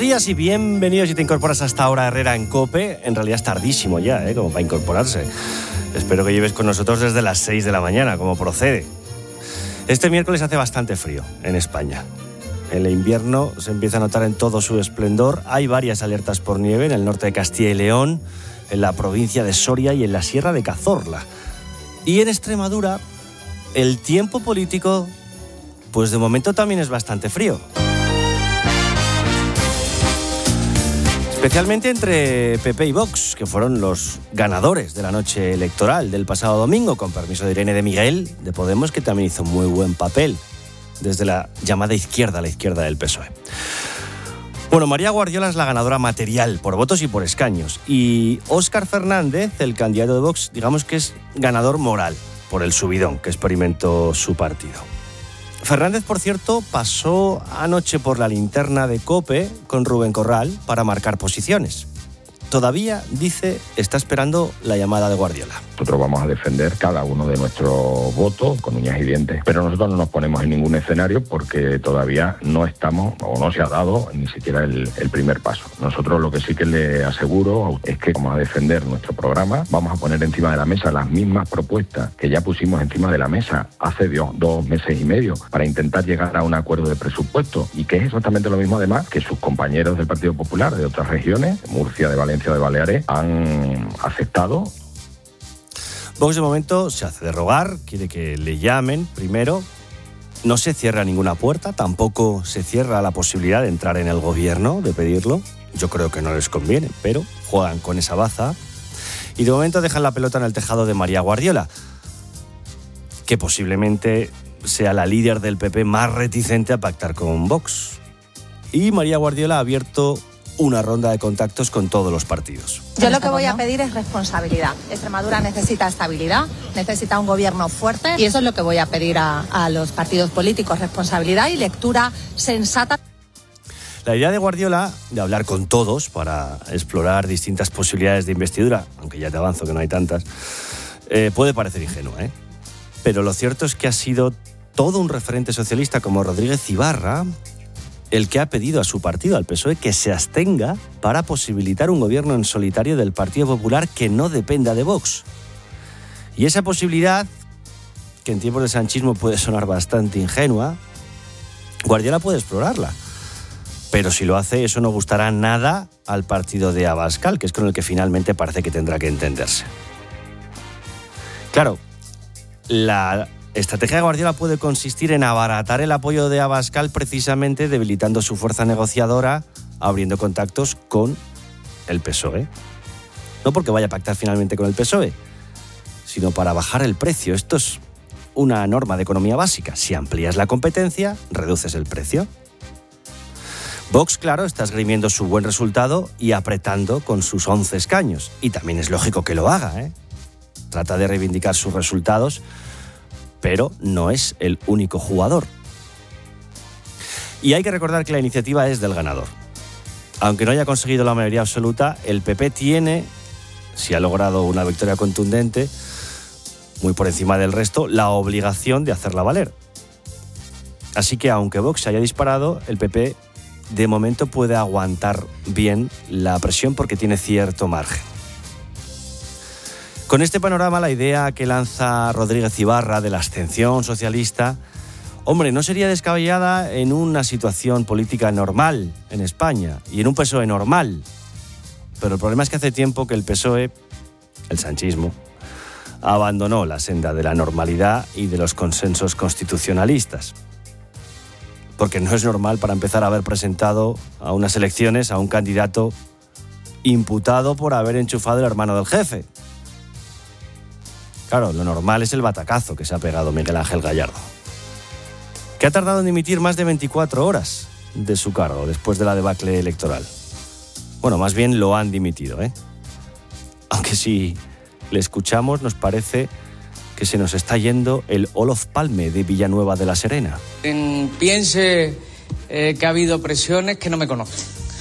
días y bienvenidos si te incorporas hasta ahora Herrera en COPE. En realidad es tardísimo ya, como para incorporarse. Espero que lleves con nosotros desde las 6 de la mañana, como procede. Este miércoles hace bastante frío en España. El invierno se empieza a notar en todo su esplendor. Hay varias alertas por nieve en el norte de Castilla y León, en la provincia de Soria y en la Sierra de Cazorla. Y en Extremadura, el tiempo político, pues de momento también es bastante frío. Especialmente entre PP y Vox, que fueron los ganadores de la noche electoral del pasado domingo, con permiso de Irene de Miguel, de Podemos, que también hizo muy buen papel desde la llamada izquierda, la izquierda del PSOE. Bueno, María Guardiola es la ganadora material por votos y por escaños. Y Óscar Fernández, el candidato de Vox, digamos que es ganador moral por el subidón que experimentó su partido. Fernández, por cierto, pasó anoche por la linterna de COPE con Rubén Corral para marcar posiciones. Todavía, dice, está esperando la llamada de Guardiola. Nosotros vamos a defender cada uno de nuestros votos con uñas y dientes, pero nosotros no nos ponemos en ningún escenario porque todavía no estamos, o no se ha dado ni siquiera el primer paso. Nosotros lo que sí que le aseguro es que vamos a defender nuestro programa, vamos a poner encima de la mesa las mismas propuestas que ya pusimos encima de la mesa hace 2 meses y medio para intentar llegar a un acuerdo de presupuesto, y que es exactamente lo mismo además que sus compañeros del Partido Popular de otras regiones, de Murcia, de Valencia, de Baleares, han aceptado. Vox de momento se hace de rogar, quiere que le llamen primero. No se cierra ninguna puerta, tampoco se cierra la posibilidad de entrar en el gobierno, de pedirlo. Yo creo que no les conviene, pero juegan con esa baza. Y de momento dejan la pelota en el tejado de María Guardiola, que posiblemente sea la líder del PP más reticente a pactar con Vox. Y María Guardiola ha abierto una ronda de contactos con todos los partidos. Yo lo que voy a pedir es responsabilidad. Extremadura necesita estabilidad, necesita un gobierno fuerte, y eso es lo que voy a pedir a los partidos políticos: responsabilidad y lectura sensata. La idea de Guardiola de hablar con todos para explorar distintas posibilidades de investidura, aunque ya te avanzo que no hay tantas, puede parecer ingenua, pero lo cierto es que ha sido todo un referente socialista como Rodríguez Ibarra el que ha pedido a su partido, al PSOE, que se abstenga para posibilitar un gobierno en solitario del Partido Popular que no dependa de Vox. Y esa posibilidad, que en tiempos de sanchismo puede sonar bastante ingenua, Guardiola puede explorarla. Pero si lo hace, eso no gustará nada al partido de Abascal, que es con el que finalmente parece que tendrá que entenderse. Claro, la estrategia de Guardiola puede consistir en abaratar el apoyo de Abascal, precisamente debilitando su fuerza negociadora, abriendo contactos con el PSOE. No porque vaya a pactar finalmente con el PSOE, sino para bajar el precio. Esto es una norma de economía básica. Si amplías la competencia, reduces el precio. Vox, claro, está esgrimiendo su buen resultado y apretando con sus 11 escaños. Y también es lógico que lo haga, Trata de reivindicar sus resultados, pero no es el único jugador. Y hay que recordar que la iniciativa es del ganador. Aunque no haya conseguido la mayoría absoluta, el PP tiene, si ha logrado una victoria contundente, muy por encima del resto, la obligación de hacerla valer. Así que aunque Vox haya disparado, el PP de momento puede aguantar bien la presión porque tiene cierto margen. Con este panorama, la idea que lanza Rodríguez Ibarra de la abstención socialista, hombre, no sería descabellada en una situación política normal en España y en un PSOE normal. Pero el problema es que hace tiempo que el PSOE, el sanchismo, abandonó la senda de la normalidad y de los consensos constitucionalistas. Porque no es normal, para empezar, haber presentado a unas elecciones a un candidato imputado por haber enchufado el hermano del jefe. Claro, lo normal es el batacazo que se ha pegado Miguel Ángel Gallardo, que ha tardado en dimitir más de 24 horas de su cargo después de la debacle electoral. Bueno, más bien lo han dimitido, Aunque si le escuchamos nos parece que se nos está yendo el Olof Palme de Villanueva de la Serena. Piense que ha habido presiones que no me conocen.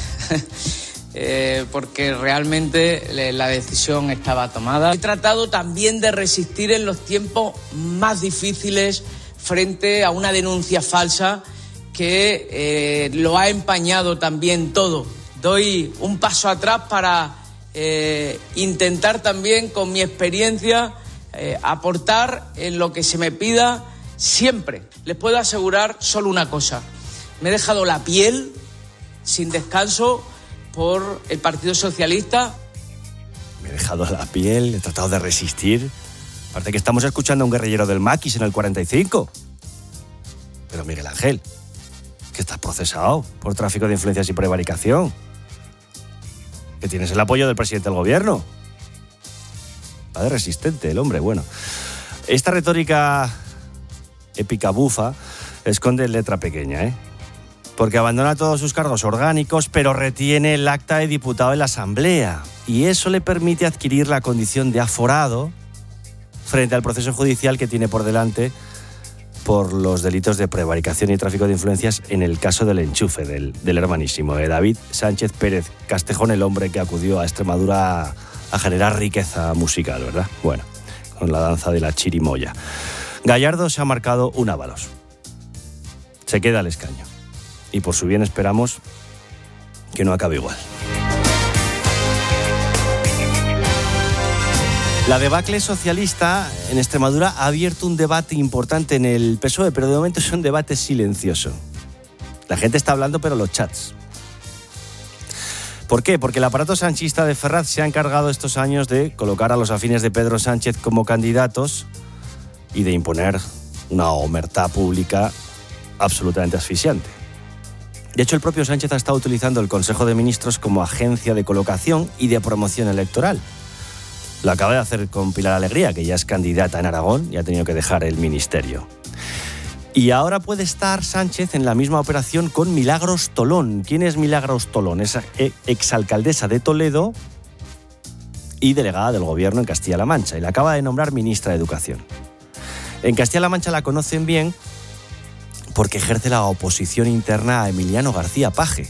Porque realmente la decisión estaba tomada. He tratado también de resistir en los tiempos más difíciles frente a una denuncia falsa que lo ha empañado también todo. Doy un paso atrás para intentar también, con mi experiencia, aportar en lo que se me pida siempre. Les puedo asegurar solo una cosa: me he dejado la piel sin descanso por el Partido Socialista. Me he dejado la piel, he tratado de resistir. Aparte que estamos escuchando a un guerrillero del maquis en el 45. Pero Miguel Ángel, que estás procesado por tráfico de influencias y prevaricación. Que tienes el apoyo del presidente del gobierno. Va de resistente el hombre, bueno. Esta retórica épica bufa esconde letra pequeña, ¿eh? Porque abandona todos sus cargos orgánicos, pero retiene el acta de diputado en la Asamblea. Y eso le permite adquirir la condición de aforado frente al proceso judicial que tiene por delante por los delitos de prevaricación y tráfico de influencias en el caso del enchufe del hermanísimo de David Sánchez Pérez Castejón, el hombre que acudió a Extremadura a generar riqueza musical, ¿verdad? Bueno, con la danza de la chirimoya. Gallardo se ha marcado un ávalos. Se queda al escaño. Y por su bien esperamos que no acabe igual. La debacle socialista en Extremadura ha abierto un debate importante en el PSOE, pero de momento es un debate silencioso. La gente está hablando, pero los chats. ¿Por qué? Porque el aparato sanchista de Ferraz se ha encargado estos años de colocar a los afines de Pedro Sánchez como candidatos y de imponer una omertá pública absolutamente asfixiante. De hecho, el propio Sánchez ha estado utilizando el Consejo de Ministros como agencia de colocación y de promoción electoral. Lo acaba de hacer con Pilar Alegría, que ya es candidata en Aragón y ha tenido que dejar el ministerio. Y ahora puede estar Sánchez en la misma operación con Milagros Tolón. ¿Quién es Milagros Tolón? Es exalcaldesa de Toledo y delegada del gobierno en Castilla-La Mancha, y la acaba de nombrar ministra de Educación. En Castilla-La Mancha la conocen bien porque ejerce la oposición interna a Emiliano García Paje.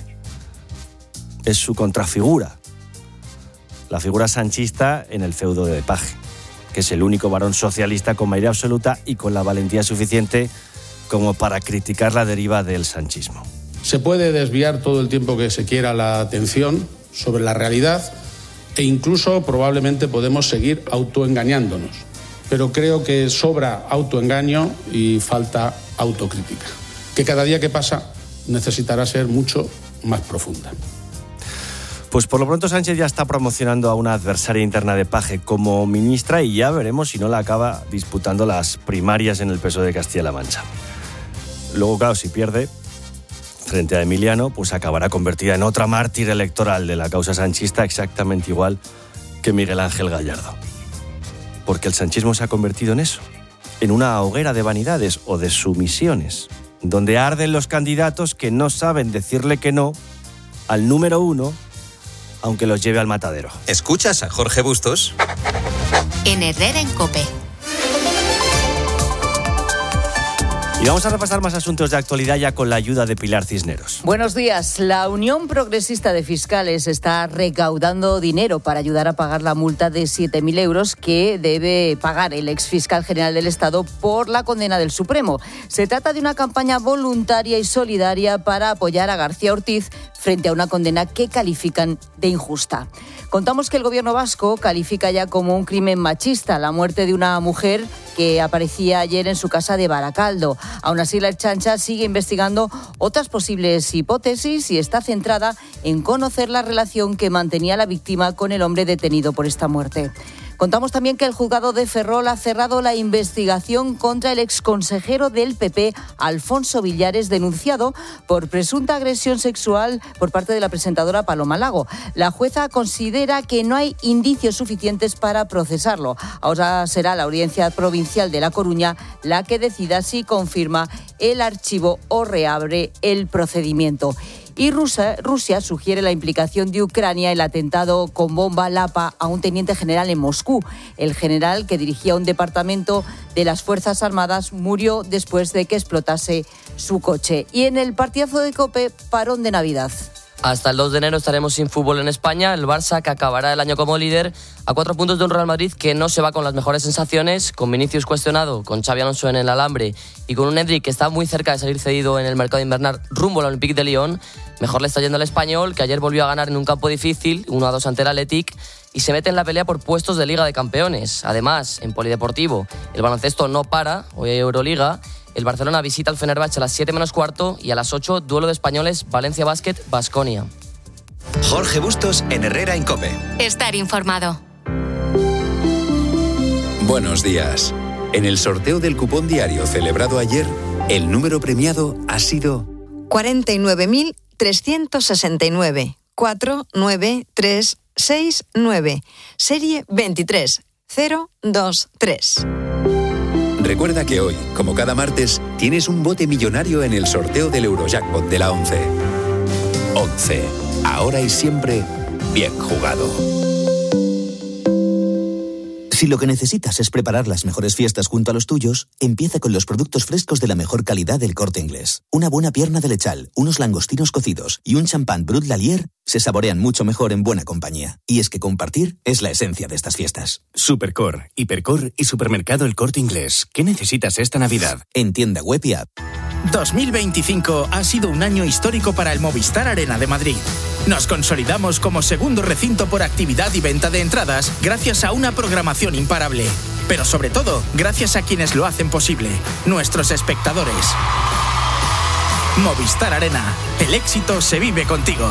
Es su contrafigura. La figura sanchista en el feudo de Paje, que es el único varón socialista con mayoría absoluta y con la valentía suficiente como para criticar la deriva del sanchismo. Se puede desviar todo el tiempo que se quiera la atención sobre la realidad e incluso probablemente podemos seguir autoengañándonos. Pero creo que sobra autoengaño y falta autocrítica, que cada día que pasa necesitará ser mucho más profunda. Pues por lo pronto Sánchez ya está promocionando a una adversaria interna de Paje como ministra y ya veremos si no la acaba disputando las primarias en el PSOE de Castilla-La Mancha. Luego, claro, si pierde frente a Emiliano, pues acabará convertida en otra mártir electoral de la causa sanchista, exactamente igual que Miguel Ángel Gallardo. Porque el sanchismo se ha convertido en eso, en una hoguera de vanidades o de sumisiones, donde arden los candidatos que no saben decirle que no al número uno, aunque los lleve al matadero. ¿Escuchas a Jorge Bustos? En Herrera en COPE. Y vamos a repasar más asuntos de actualidad ya con la ayuda de Pilar Cisneros. Buenos días. La Unión Progresista de Fiscales está recaudando dinero para ayudar a pagar la multa de 7.000 euros que debe pagar el exfiscal general del Estado por la condena del Supremo. Se trata de una campaña voluntaria y solidaria para apoyar a García Ortiz frente a una condena que califican de injusta. Contamos que el gobierno vasco califica ya como un crimen machista la muerte de una mujer que aparecía ayer en su casa de Baracaldo. Aún así, la Ertzaintza sigue investigando otras posibles hipótesis y está centrada en conocer la relación que mantenía la víctima con el hombre detenido por esta muerte. Contamos también que el juzgado de Ferrol ha cerrado la investigación contra el exconsejero del PP, Alfonso Villares, denunciado por presunta agresión sexual por parte de la presentadora Paloma Lago. La jueza considera que no hay indicios suficientes para procesarlo. Ahora será la Audiencia Provincial de La Coruña la que decida si confirma el archivo o reabre el procedimiento. Y Rusia sugiere la implicación de Ucrania en el atentado con bomba Lapa a un teniente general en Moscú. El general, que dirigía un departamento de las Fuerzas Armadas, murió después de que explotase su coche. Y en el partidazo de COPE, parón de Navidad. Hasta el 2 de enero estaremos sin fútbol en España. El Barça, que acabará el año como líder, a 4 puntos de un Real Madrid que no se va con las mejores sensaciones, con Vinicius cuestionado, con Xabi Alonso en el alambre y con un Endrick que está muy cerca de salir cedido en el mercado invernal rumbo al Olympique de Lyon. Mejor le está yendo al Español, que ayer volvió a ganar en un campo difícil, 1-2 ante el Athletic, y se mete en la pelea por puestos de Liga de Campeones. Además, en Polideportivo, el baloncesto no para, hoy hay Euroliga. El Barcelona visita al Fenerbahce a las 7 menos cuarto y a las 8, duelo de españoles, Valencia Basket, Baskonia. Jorge Bustos en Herrera en COPE. Estar informado. Buenos días. En el sorteo del cupón diario celebrado ayer, el número premiado ha sido 49.369 49369, serie 23023. Recuerda que hoy, como cada martes, tienes un bote millonario en el sorteo del Eurojackpot de la 11. 11. Ahora y siempre, bien jugado. Si lo que necesitas es preparar las mejores fiestas junto a los tuyos, empieza con los productos frescos de la mejor calidad del Corte Inglés. Una buena pierna de lechal, unos langostinos cocidos y un champán Brut Lalier se saborean mucho mejor en buena compañía. Y es que compartir es la esencia de estas fiestas. Supercor, Hipercor y Supermercado El Corte Inglés. ¿Qué necesitas esta Navidad? En tienda web y app. 2025 ha sido un año histórico para el Movistar Arena de Madrid. Nos consolidamos como segundo recinto por actividad y venta de entradas gracias a una programación imparable. Pero sobre todo, gracias a quienes lo hacen posible, nuestros espectadores. Movistar Arena, el éxito se vive contigo.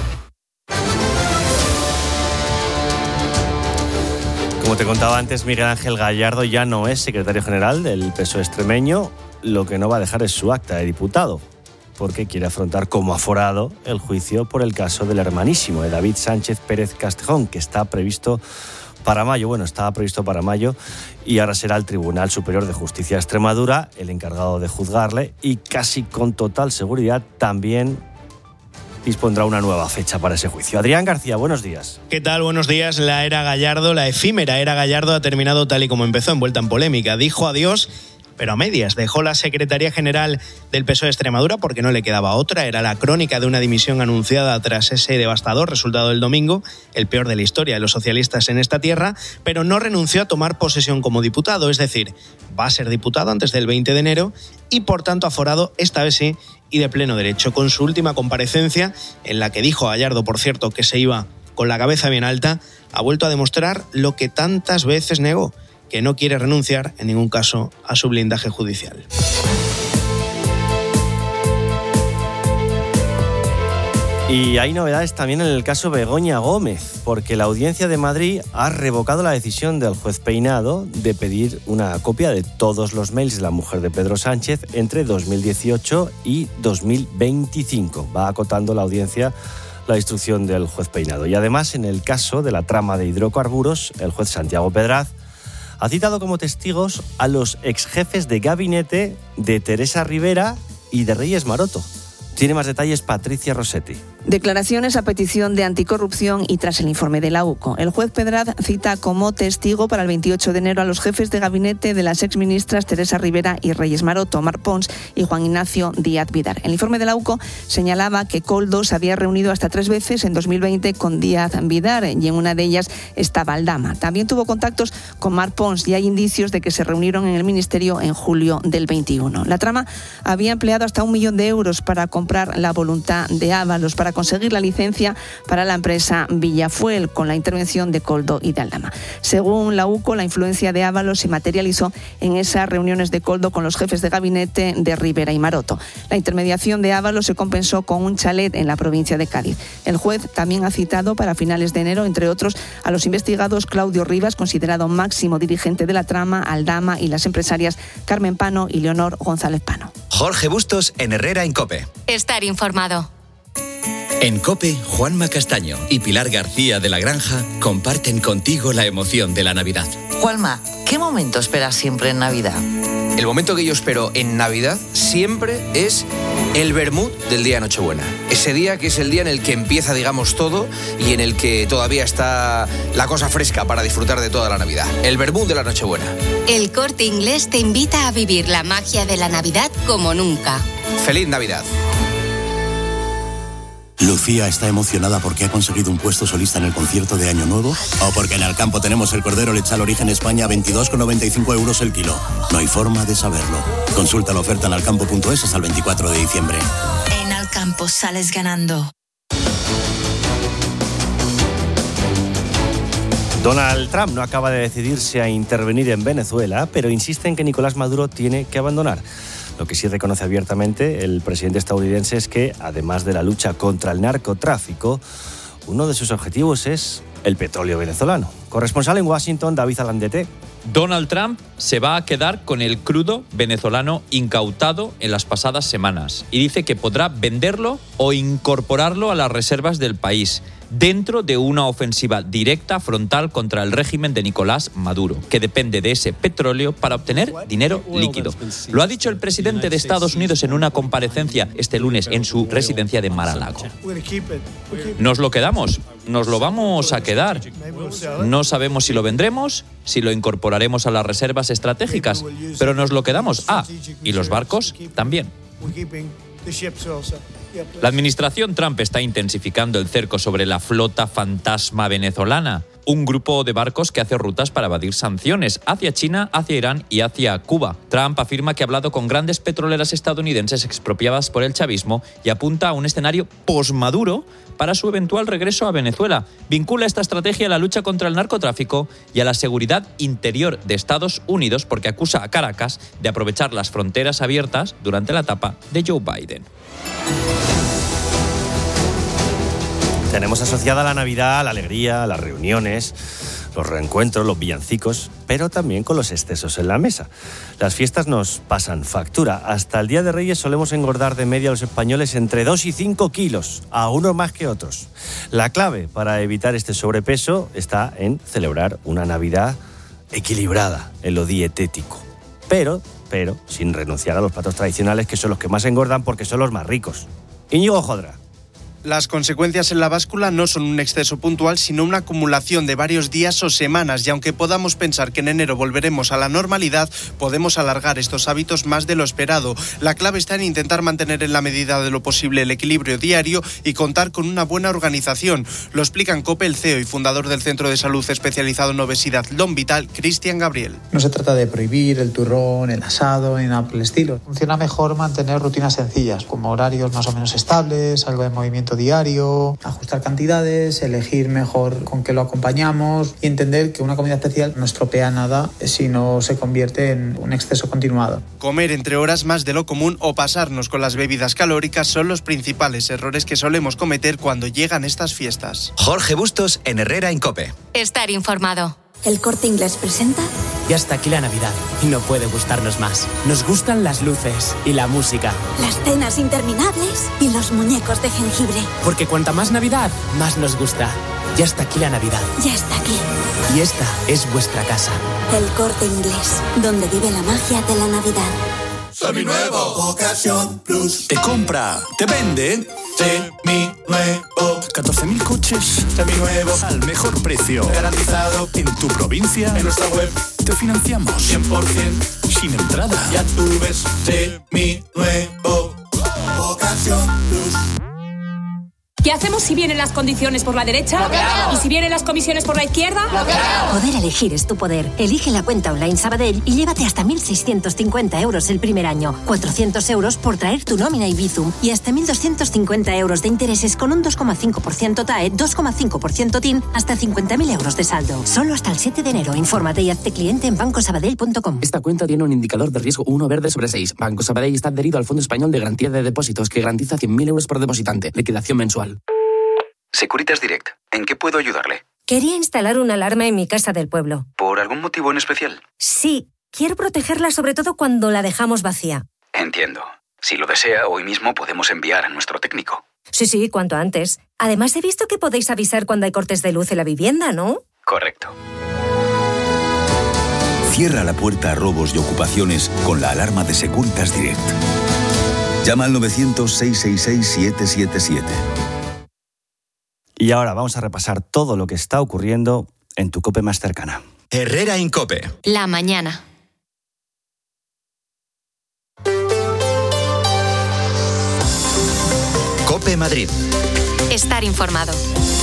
Como te contaba antes, Miguel Ángel Gallardo ya no es secretario general del PSOE extremeño. Lo que no va a dejar es su acta de diputado, porque quiere afrontar como aforado el juicio por el caso del hermanísimo de David Sánchez Pérez Castejón, que está previsto para mayo. Bueno, estaba previsto para mayo y ahora será el Tribunal Superior de Justicia de Extremadura el encargado de juzgarle y casi con total seguridad también dispondrá una nueva fecha para ese juicio. Adrián García, buenos días. ¿Qué tal? Buenos días. La era Gallardo, la efímera era Gallardo, ha terminado tal y como empezó, envuelta en polémica. Dijo adiós, pero a medias. Dejó la Secretaría General del PSOE de Extremadura porque no le quedaba otra. Era la crónica de una dimisión anunciada tras ese devastador resultado del domingo, el peor de la historia de los socialistas en esta tierra, pero no renunció a tomar posesión como diputado. Es decir, va a ser diputado antes del 20 de enero y, por tanto, aforado, esta vez sí, y de pleno derecho. Con su última comparecencia, en la que dijo a Gallardo, por cierto, que se iba con la cabeza bien alta, ha vuelto a demostrar lo que tantas veces negó, que no quiere renunciar en ningún caso a su blindaje judicial. Y hay novedades también en el caso Begoña Gómez, porque la Audiencia de Madrid ha revocado la decisión del juez Peinado de pedir una copia de todos los mails de la mujer de Pedro Sánchez entre 2018 y 2025. Va acotando la audiencia la instrucción del juez Peinado. Y además, en el caso de la trama de hidrocarburos, el juez Santiago Pedraz ha citado como testigos a los exjefes de gabinete de Teresa Rivera y de Reyes Maroto. Tiene más detalles Patricia Rossetti. Declaraciones a petición de anticorrupción y tras el informe de la UCO. El juez Pedraz cita como testigo para el 28 de enero a los jefes de gabinete de las exministras Teresa Rivera y Reyes Maroto, Mar Pons y Juan Ignacio Díaz Vidar. El informe de la UCO señalaba que Koldo se había reunido hasta 3 veces en 2020 con Díaz Vidar y en una de ellas estaba Aldama. También tuvo contactos con Mar Pons y hay indicios de que se reunieron en el ministerio en julio del 21. La trama había empleado hasta 1 millón de euros para comprar la voluntad de Ábalos para conseguir la licencia para la empresa Villafuel con la intervención de Koldo y de Aldama. Según la UCO, la influencia de Ábalos se materializó en esas reuniones de Koldo con los jefes de gabinete de Rivera y Maroto. La intermediación de Ábalos se compensó con un chalet en la provincia de Cádiz. El juez también ha citado para finales de enero, entre otros, a los investigados Claudio Rivas, considerado máximo dirigente de la trama, Aldama y las empresarias Carmen Pano y Leonor González Pano. Jorge Bustos en Herrera en COPE. Estar informado. En COPE, Juanma Castaño y Pilar García de la Granja comparten contigo la emoción de la Navidad. Juanma, ¿qué momento esperas siempre en Navidad? El momento que yo espero en Navidad siempre es el vermut del día de Nochebuena. Ese día que es el día en el que empieza, digamos, todo y en el que todavía está la cosa fresca para disfrutar de toda la Navidad. El vermut de la Nochebuena. El Corte Inglés te invita a vivir la magia de la Navidad como nunca. ¡Feliz Navidad! Lucía está emocionada porque ha conseguido un puesto solista en el concierto de Año Nuevo o porque en Alcampo tenemos el cordero lechal Origen España a 22,95 euros el kilo. No hay forma de saberlo. Consulta la oferta en alcampo.es hasta el 24 de diciembre. En Alcampo sales ganando. Donald Trump no acaba de decidirse a intervenir en Venezuela, pero insiste en que Nicolás Maduro tiene que abandonar. Lo que sí reconoce abiertamente el presidente estadounidense es que, además de la lucha contra el narcotráfico, uno de sus objetivos es el petróleo venezolano. Corresponsal en Washington, David Alandete. Donald Trump se va a quedar con el crudo venezolano incautado en las pasadas semanas y dice que podrá venderlo o incorporarlo a las reservas del país, dentro de una ofensiva directa frontal contra el régimen de Nicolás Maduro, que depende de ese petróleo para obtener dinero líquido. Lo ha dicho el presidente de Estados Unidos en una comparecencia este lunes en su residencia de Mar-a-Lago. ¿Nos lo quedamos? Nos lo vamos a quedar. No sabemos si lo vendremos, si lo incorporaremos a las reservas estratégicas, pero nos lo quedamos. Y los barcos también. La administración Trump está intensificando el cerco sobre la flota fantasma venezolana, un grupo de barcos que hace rutas para evadir sanciones hacia China, hacia Irán y hacia Cuba. Trump afirma que ha hablado con grandes petroleras estadounidenses expropiadas por el chavismo y apunta a un escenario post-Maduro para su eventual regreso a Venezuela. Vincula esta estrategia a la lucha contra el narcotráfico y a la seguridad interior de Estados Unidos porque acusa a Caracas de aprovechar las fronteras abiertas durante la etapa de Joe Biden. Tenemos asociada la Navidad, la alegría, las reuniones, los reencuentros, los villancicos, pero también con los excesos en la mesa. Las fiestas nos pasan factura. Hasta el Día de Reyes solemos engordar de media los españoles entre 2 y 5 kilos, a unos más que otros. La clave para evitar este sobrepeso está en celebrar una Navidad equilibrada en lo dietético. Pero sin renunciar a los platos tradicionales, que son los que más engordan porque son los más ricos. Íñigo Jodra. Las consecuencias en la báscula no son un exceso puntual, sino una acumulación de varios días o semanas, y aunque podamos pensar que en enero volveremos a la normalidad, podemos alargar estos hábitos más de lo esperado. La clave está en intentar mantener en la medida de lo posible el equilibrio diario y contar con una buena organización. Lo explica en COPE el CEO y fundador del Centro de Salud especializado en obesidad Lomvital, Cristian Gabriel. No se trata de prohibir el turrón, el asado, ni nada por el estilo. Funciona mejor mantener rutinas sencillas, como horarios más o menos estables, algo de movimiento diario, ajustar cantidades, elegir mejor con qué lo acompañamos y entender que una comida especial no estropea nada si no se convierte en un exceso continuado. Comer entre horas más de lo común o pasarnos con las bebidas calóricas son los principales errores que solemos cometer cuando llegan estas fiestas. Jorge Bustos en Herrera en COPE. Estar informado. El Corte Inglés presenta. Ya está aquí la Navidad y no puede gustarnos más. Nos gustan las luces y la música. Las cenas interminables y los muñecos de jengibre. Porque cuanta más Navidad, más nos gusta. Ya está aquí la Navidad. Ya está aquí. Y esta es vuestra casa. El Corte Inglés, donde vive la magia de la Navidad. Seminuevo, Ocasión Plus. Te compra, te vende. Seminuevo. 14.000 coches. Seminuevos. Al mejor precio. Garantizado. En tu provincia. En nuestra web. Te financiamos. 100%. Sin entrada. Ya tú ves. Seminuevo. Ocasión Plus. ¿Qué hacemos si vienen las condiciones por la derecha? ¿Y si vienen las comisiones por la izquierda? Poder elegir es tu poder. Elige la cuenta online Sabadell y llévate hasta 1.650 euros el primer año, 400 euros por traer tu nómina y Bizum y hasta 1.250 euros de intereses con un 2,5% TAE, 2,5% TIN, hasta 50.000 euros de saldo. Solo hasta el 7 de enero. Infórmate y hazte cliente en bancosabadell.com. Esta cuenta tiene un indicador de riesgo 1 verde sobre 6. Banco Sabadell está adherido al Fondo Español de Garantía de Depósitos, que garantiza 100.000 euros por depositante. Liquidación mensual. Securitas Direct. ¿En qué puedo ayudarle? Quería instalar una alarma en mi casa del pueblo. ¿Por algún motivo en especial? Sí, quiero protegerla sobre todo cuando la dejamos vacía. Entiendo. Si lo desea, hoy mismo podemos enviar a nuestro técnico. Sí, cuanto antes. Además, he visto que podéis avisar cuando hay cortes de luz en la vivienda, ¿no? Correcto. Cierra la puerta a robos y ocupaciones con la alarma de Securitas Direct. Llama al 900-666-777. Y ahora vamos a repasar todo lo que está ocurriendo en tu COPE más cercana. Herrera en COPE. La mañana. COPE Madrid. Estar informado.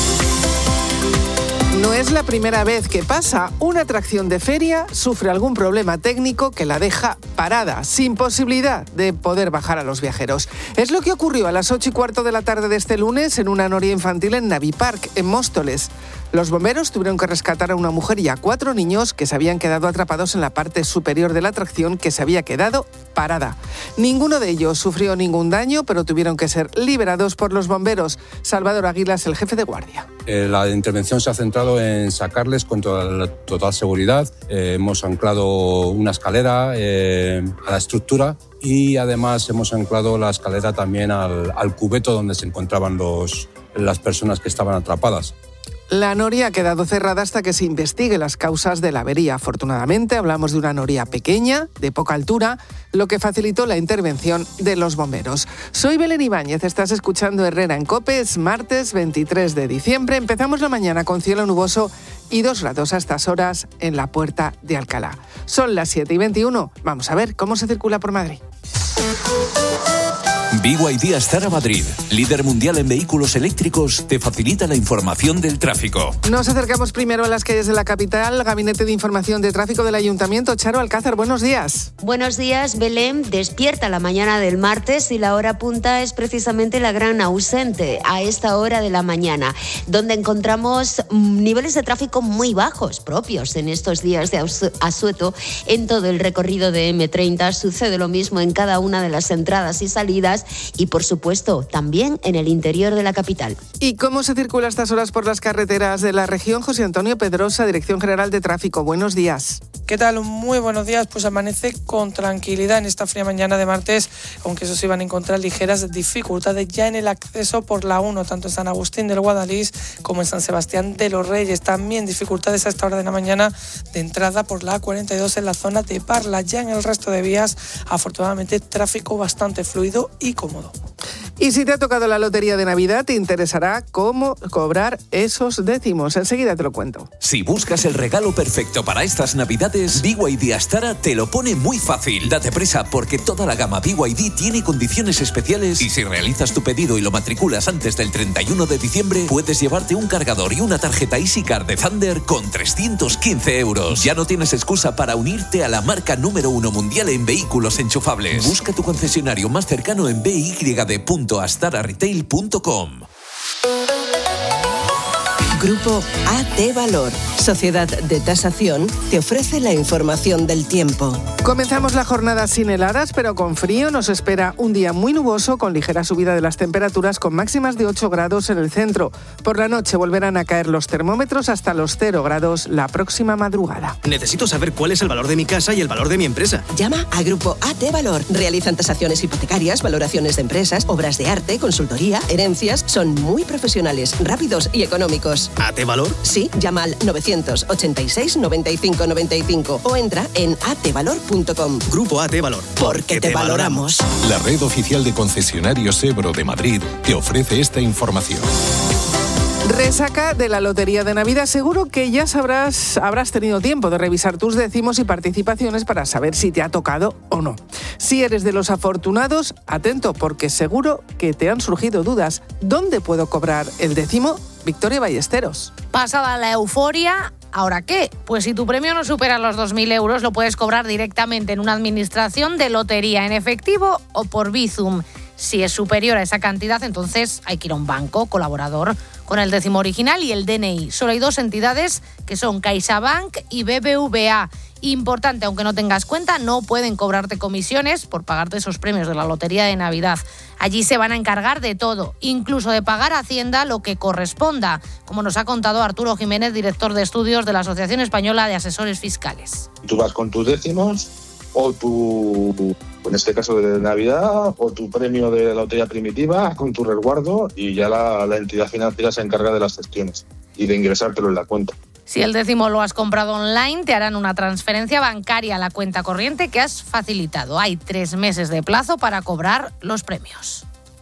No es la primera vez que pasa. Una atracción de feria sufre algún problema técnico que la deja parada, sin posibilidad de poder bajar a los viajeros. Es lo que ocurrió a las 8:15 de la tarde de este lunes en una noria infantil en Navipark, en Móstoles. Los bomberos tuvieron que rescatar a una mujer y a 4 niños que se habían quedado atrapados en la parte superior de la atracción, que se había quedado parada. Ninguno de ellos sufrió ningún daño, pero tuvieron que ser liberados por los bomberos. Salvador Aguilas, el jefe de guardia. La intervención se ha centrado en sacarles con total seguridad. Hemos anclado una escalera a la estructura y además hemos anclado la escalera también al cubeto donde se encontraban las personas que estaban atrapadas. La noria ha quedado cerrada hasta que se investigue las causas de la avería. Afortunadamente, hablamos de una noria pequeña, de poca altura, lo que facilitó la intervención de los bomberos. Soy Belén Ibáñez, estás escuchando Herrera en COPE, es martes 23 de diciembre. Empezamos la mañana con cielo nuboso y 2 grados a estas horas en la Puerta de Alcalá. Son las 7:21. Vamos a ver cómo se circula por Madrid. BYD Astara Madrid, líder mundial en vehículos eléctricos, te facilita la información del tráfico. Nos acercamos primero a las calles de la capital. Gabinete de Información de Tráfico del Ayuntamiento. Charo Alcázar, buenos días. Buenos días, Belén. Despierta la mañana del martes y la hora punta es precisamente la gran ausente a esta hora de la mañana, donde encontramos niveles de tráfico muy bajos, propios en estos días de asueto en todo el recorrido de M30. Sucede lo mismo en cada una de las entradas y salidas y, por supuesto, también en el interior de la capital. ¿Y cómo se circula a estas horas por las carreteras de la región? José Antonio Pedrosa, Dirección General de Tráfico. Buenos días. ¿Qué tal? Muy buenos días. Pues amanece con tranquilidad en esta fría mañana de martes, aunque eso sí van a encontrar ligeras dificultades ya en el acceso por la 1, tanto en San Agustín del Guadalís como en San Sebastián de los Reyes. También dificultades a esta hora de la mañana de entrada por la A42 en la zona de Parla. Ya en el resto de vías, afortunadamente, tráfico bastante fluido y cómodo. Y si te ha tocado la lotería de Navidad, te interesará cómo cobrar esos décimos. Enseguida te lo cuento. Si buscas el regalo perfecto para estas Navidades, BYD Astara te lo pone muy fácil. Date prisa porque toda la gama BYD tiene condiciones especiales y si realizas tu pedido y lo matriculas antes del 31 de diciembre, puedes llevarte un cargador y una tarjeta EasyCard de Thunder con 315 euros. Ya no tienes excusa para unirte a la marca número 1 mundial en vehículos enchufables. Busca tu concesionario más cercano en byd.astararetail.com. Grupo AT Valor, Sociedad de Tasación, te ofrece la información del tiempo. Comenzamos la jornada sin heladas, pero con frío. Nos espera un día muy nuboso, con ligera subida de las temperaturas, con máximas de 8 grados en el centro. Por la noche volverán a caer los termómetros hasta los 0 grados la próxima madrugada. Necesito saber cuál es el valor de mi casa y el valor de mi empresa. Llama a Grupo AT Valor. Realizan tasaciones hipotecarias, valoraciones de empresas, obras de arte, consultoría, herencias. Son muy profesionales, rápidos y económicos. ¿AT Valor? Sí, llama al 986 95 95 o entra en atvalor.com. Grupo AT Valor. Porque te valoramos. La red oficial de concesionarios Ebro de Madrid te ofrece esta información. Resaca de la Lotería de Navidad. Seguro que ya habrás tenido tiempo de revisar tus décimos y participaciones para saber si te ha tocado o no. Si eres de los afortunados, atento, porque seguro que te han surgido dudas. ¿Dónde puedo cobrar el décimo? Victoria Ballesteros. Pasada la euforia, ¿ahora qué? Pues si tu premio no supera los 2.000 euros, lo puedes cobrar directamente en una administración de lotería, en efectivo o por Bizum. Si es superior a esa cantidad, entonces hay que ir a un banco colaborador con el décimo original y el DNI. Solo hay 2 entidades, que son CaixaBank y BBVA. Importante, aunque no tengas cuenta, no pueden cobrarte comisiones por pagarte esos premios de la Lotería de Navidad. Allí se van a encargar de todo, incluso de pagar a Hacienda lo que corresponda, como nos ha contado Arturo Jiménez, director de estudios de la Asociación Española de Asesores Fiscales. Tú vas con tus décimos o tu, en este caso de Navidad, o tu premio de la lotería primitiva con tu resguardo, y ya la entidad financiera se encarga de las gestiones y de ingresártelo en la cuenta. Si el décimo lo has comprado online, te harán una transferencia bancaria a la cuenta corriente que has facilitado. Hay 3 meses de plazo para cobrar los premios.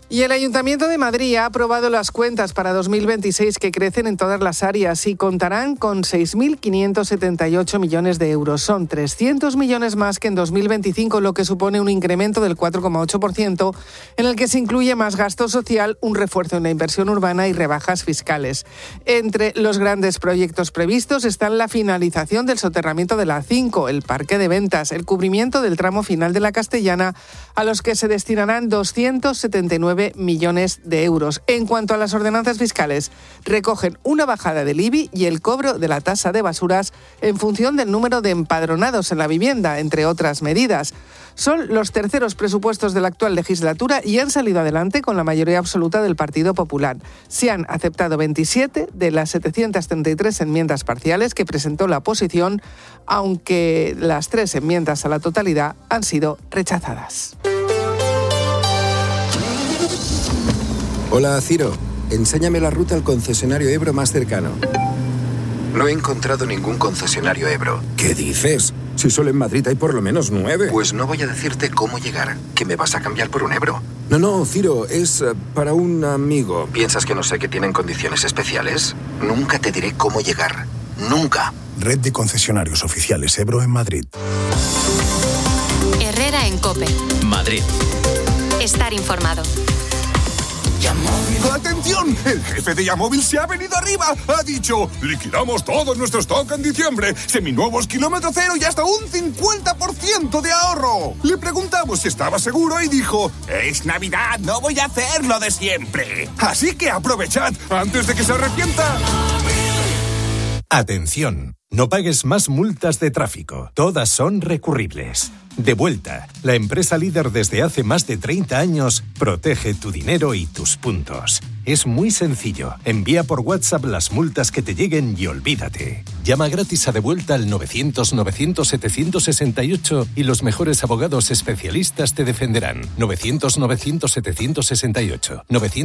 Y el Ayuntamiento de Madrid ha aprobado las cuentas para 2026 que crecen en todas las áreas y contarán con 6.578 millones de euros. Son 300 millones más que en 2025, lo que supone un incremento del 4,8%, en el que se incluye más gasto social, un refuerzo en la inversión urbana y rebajas fiscales. Entre los grandes proyectos previstos están la finalización del soterramiento de la A5, el parque de ventas, el cubrimiento del tramo final de la Castellana, a los que se destinarán 279 millones de euros. En cuanto a las ordenanzas fiscales, recogen una bajada del IBI y el cobro de la tasa de basuras en función del número de empadronados en la vivienda, entre otras medidas. Son los terceros presupuestos de la actual legislatura y han salido adelante con la mayoría absoluta del Partido Popular. Se han aceptado 27 de las 733 enmiendas parciales que presentó la oposición, aunque las 3 enmiendas a la totalidad han sido rechazadas. Hola, Ciro. Enséñame la ruta al concesionario Ebro más cercano. No he encontrado ningún concesionario Ebro. ¿Qué dices? Si solo en Madrid hay por lo menos 9. Pues no voy a decirte cómo llegar, que me vas a cambiar por un Ebro. No, Ciro, es para un amigo. ¿Piensas que no sé que tienen condiciones especiales? Nunca te diré cómo llegar. Nunca. Red de concesionarios oficiales Ebro en Madrid. Herrera en COPE. Madrid. Estar informado. ¡Atención! El jefe de Yamóvil se ha venido arriba. Ha dicho, liquidamos todo nuestro stock en diciembre. Seminuevos kilómetro cero y hasta un 50% de ahorro. Le preguntamos si estaba seguro y dijo, es Navidad, no voy a hacer lo de siempre. Así que aprovechad antes de que se arrepienta. Atención, no pagues más multas de tráfico. Todas son recurribles. Devuelta, la empresa líder desde hace más de 30 años, protege tu dinero y tus puntos. Es muy sencillo. Envía por WhatsApp las multas que te lleguen y olvídate. Llama gratis a Devuelta al 900-900-768 y los mejores abogados especialistas te defenderán. 900-900-768.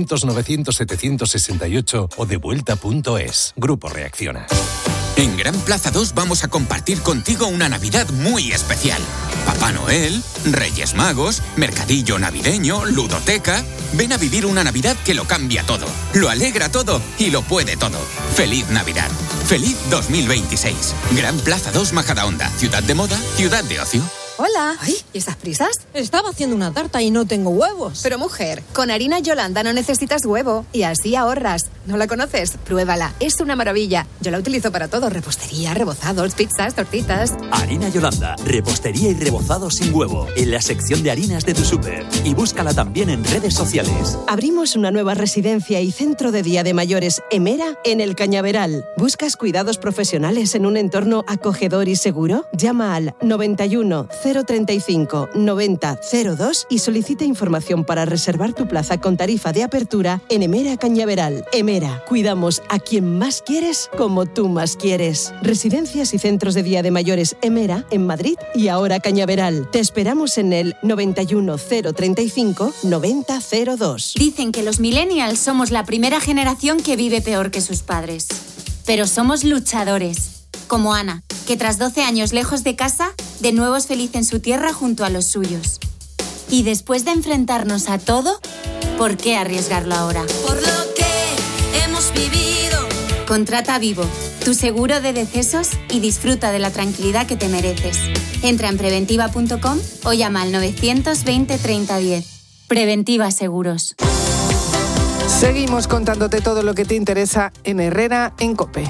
900-900-768 o devuelta.es. Grupo Reacciona. En Gran Plaza 2 vamos a compartir contigo una Navidad muy especial. Papá Noel, Reyes Magos, mercadillo navideño, ludoteca. Ven a vivir una Navidad que lo cambia todo, lo alegra todo y lo puede todo. ¡Feliz Navidad! ¡Feliz 2026! Gran Plaza 2 Majadahonda. Ciudad de moda, ciudad de ocio. Hola. Ay, ¿y estas prisas? Estaba haciendo una tarta y no tengo huevos. Pero mujer, con harina Yolanda no necesitas huevo y así ahorras. ¿No la conoces? Pruébala, es una maravilla. Yo la utilizo para todo, repostería, rebozados, pizzas, tortitas. Harina Yolanda, repostería y rebozados sin huevo, en la sección de harinas de tu súper. Y búscala también en redes sociales. Abrimos una nueva residencia y centro de día de mayores Emera en El Cañaveral. ¿Buscas cuidados profesionales en un entorno acogedor y seguro? Llama al 91 035 90 02 y solicita información para reservar tu plaza con tarifa de apertura en Emera Cañaveral. Emera, cuidamos a quien más quieres como tú más quieres. Residencias y centros de día de mayores Emera en Madrid y ahora Cañaveral. Te esperamos en el 91 035 90 02. Dicen que los millennials somos la primera generación que vive peor que sus padres. Pero somos luchadores. Como Ana, que tras 12 años lejos de casa, de nuevo es feliz en su tierra junto a los suyos. Y después de enfrentarnos a todo, ¿por qué arriesgarlo ahora? Por lo que hemos vivido. Contrata Vivo, tu seguro de decesos y disfruta de la tranquilidad que te mereces. Entra en preventiva.com o llama al 920 30 10. Preventiva Seguros. Seguimos contándote todo lo que te interesa en Herrera en COPE.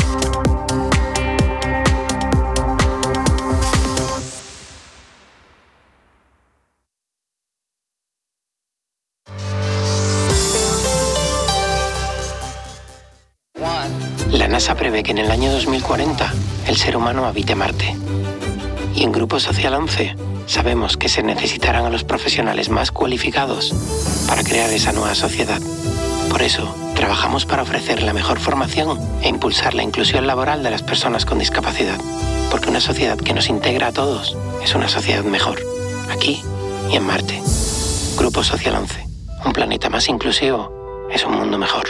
La NASA prevé que en el año 2040 el ser humano habite Marte. Y en Grupo Social 11 sabemos que se necesitarán a los profesionales más cualificados para crear esa nueva sociedad. Por eso, trabajamos para ofrecer la mejor formación e impulsar la inclusión laboral de las personas con discapacidad. Porque una sociedad que nos integra a todos es una sociedad mejor, aquí y en Marte. Grupo Social 11. Un planeta más inclusivo es un mundo mejor.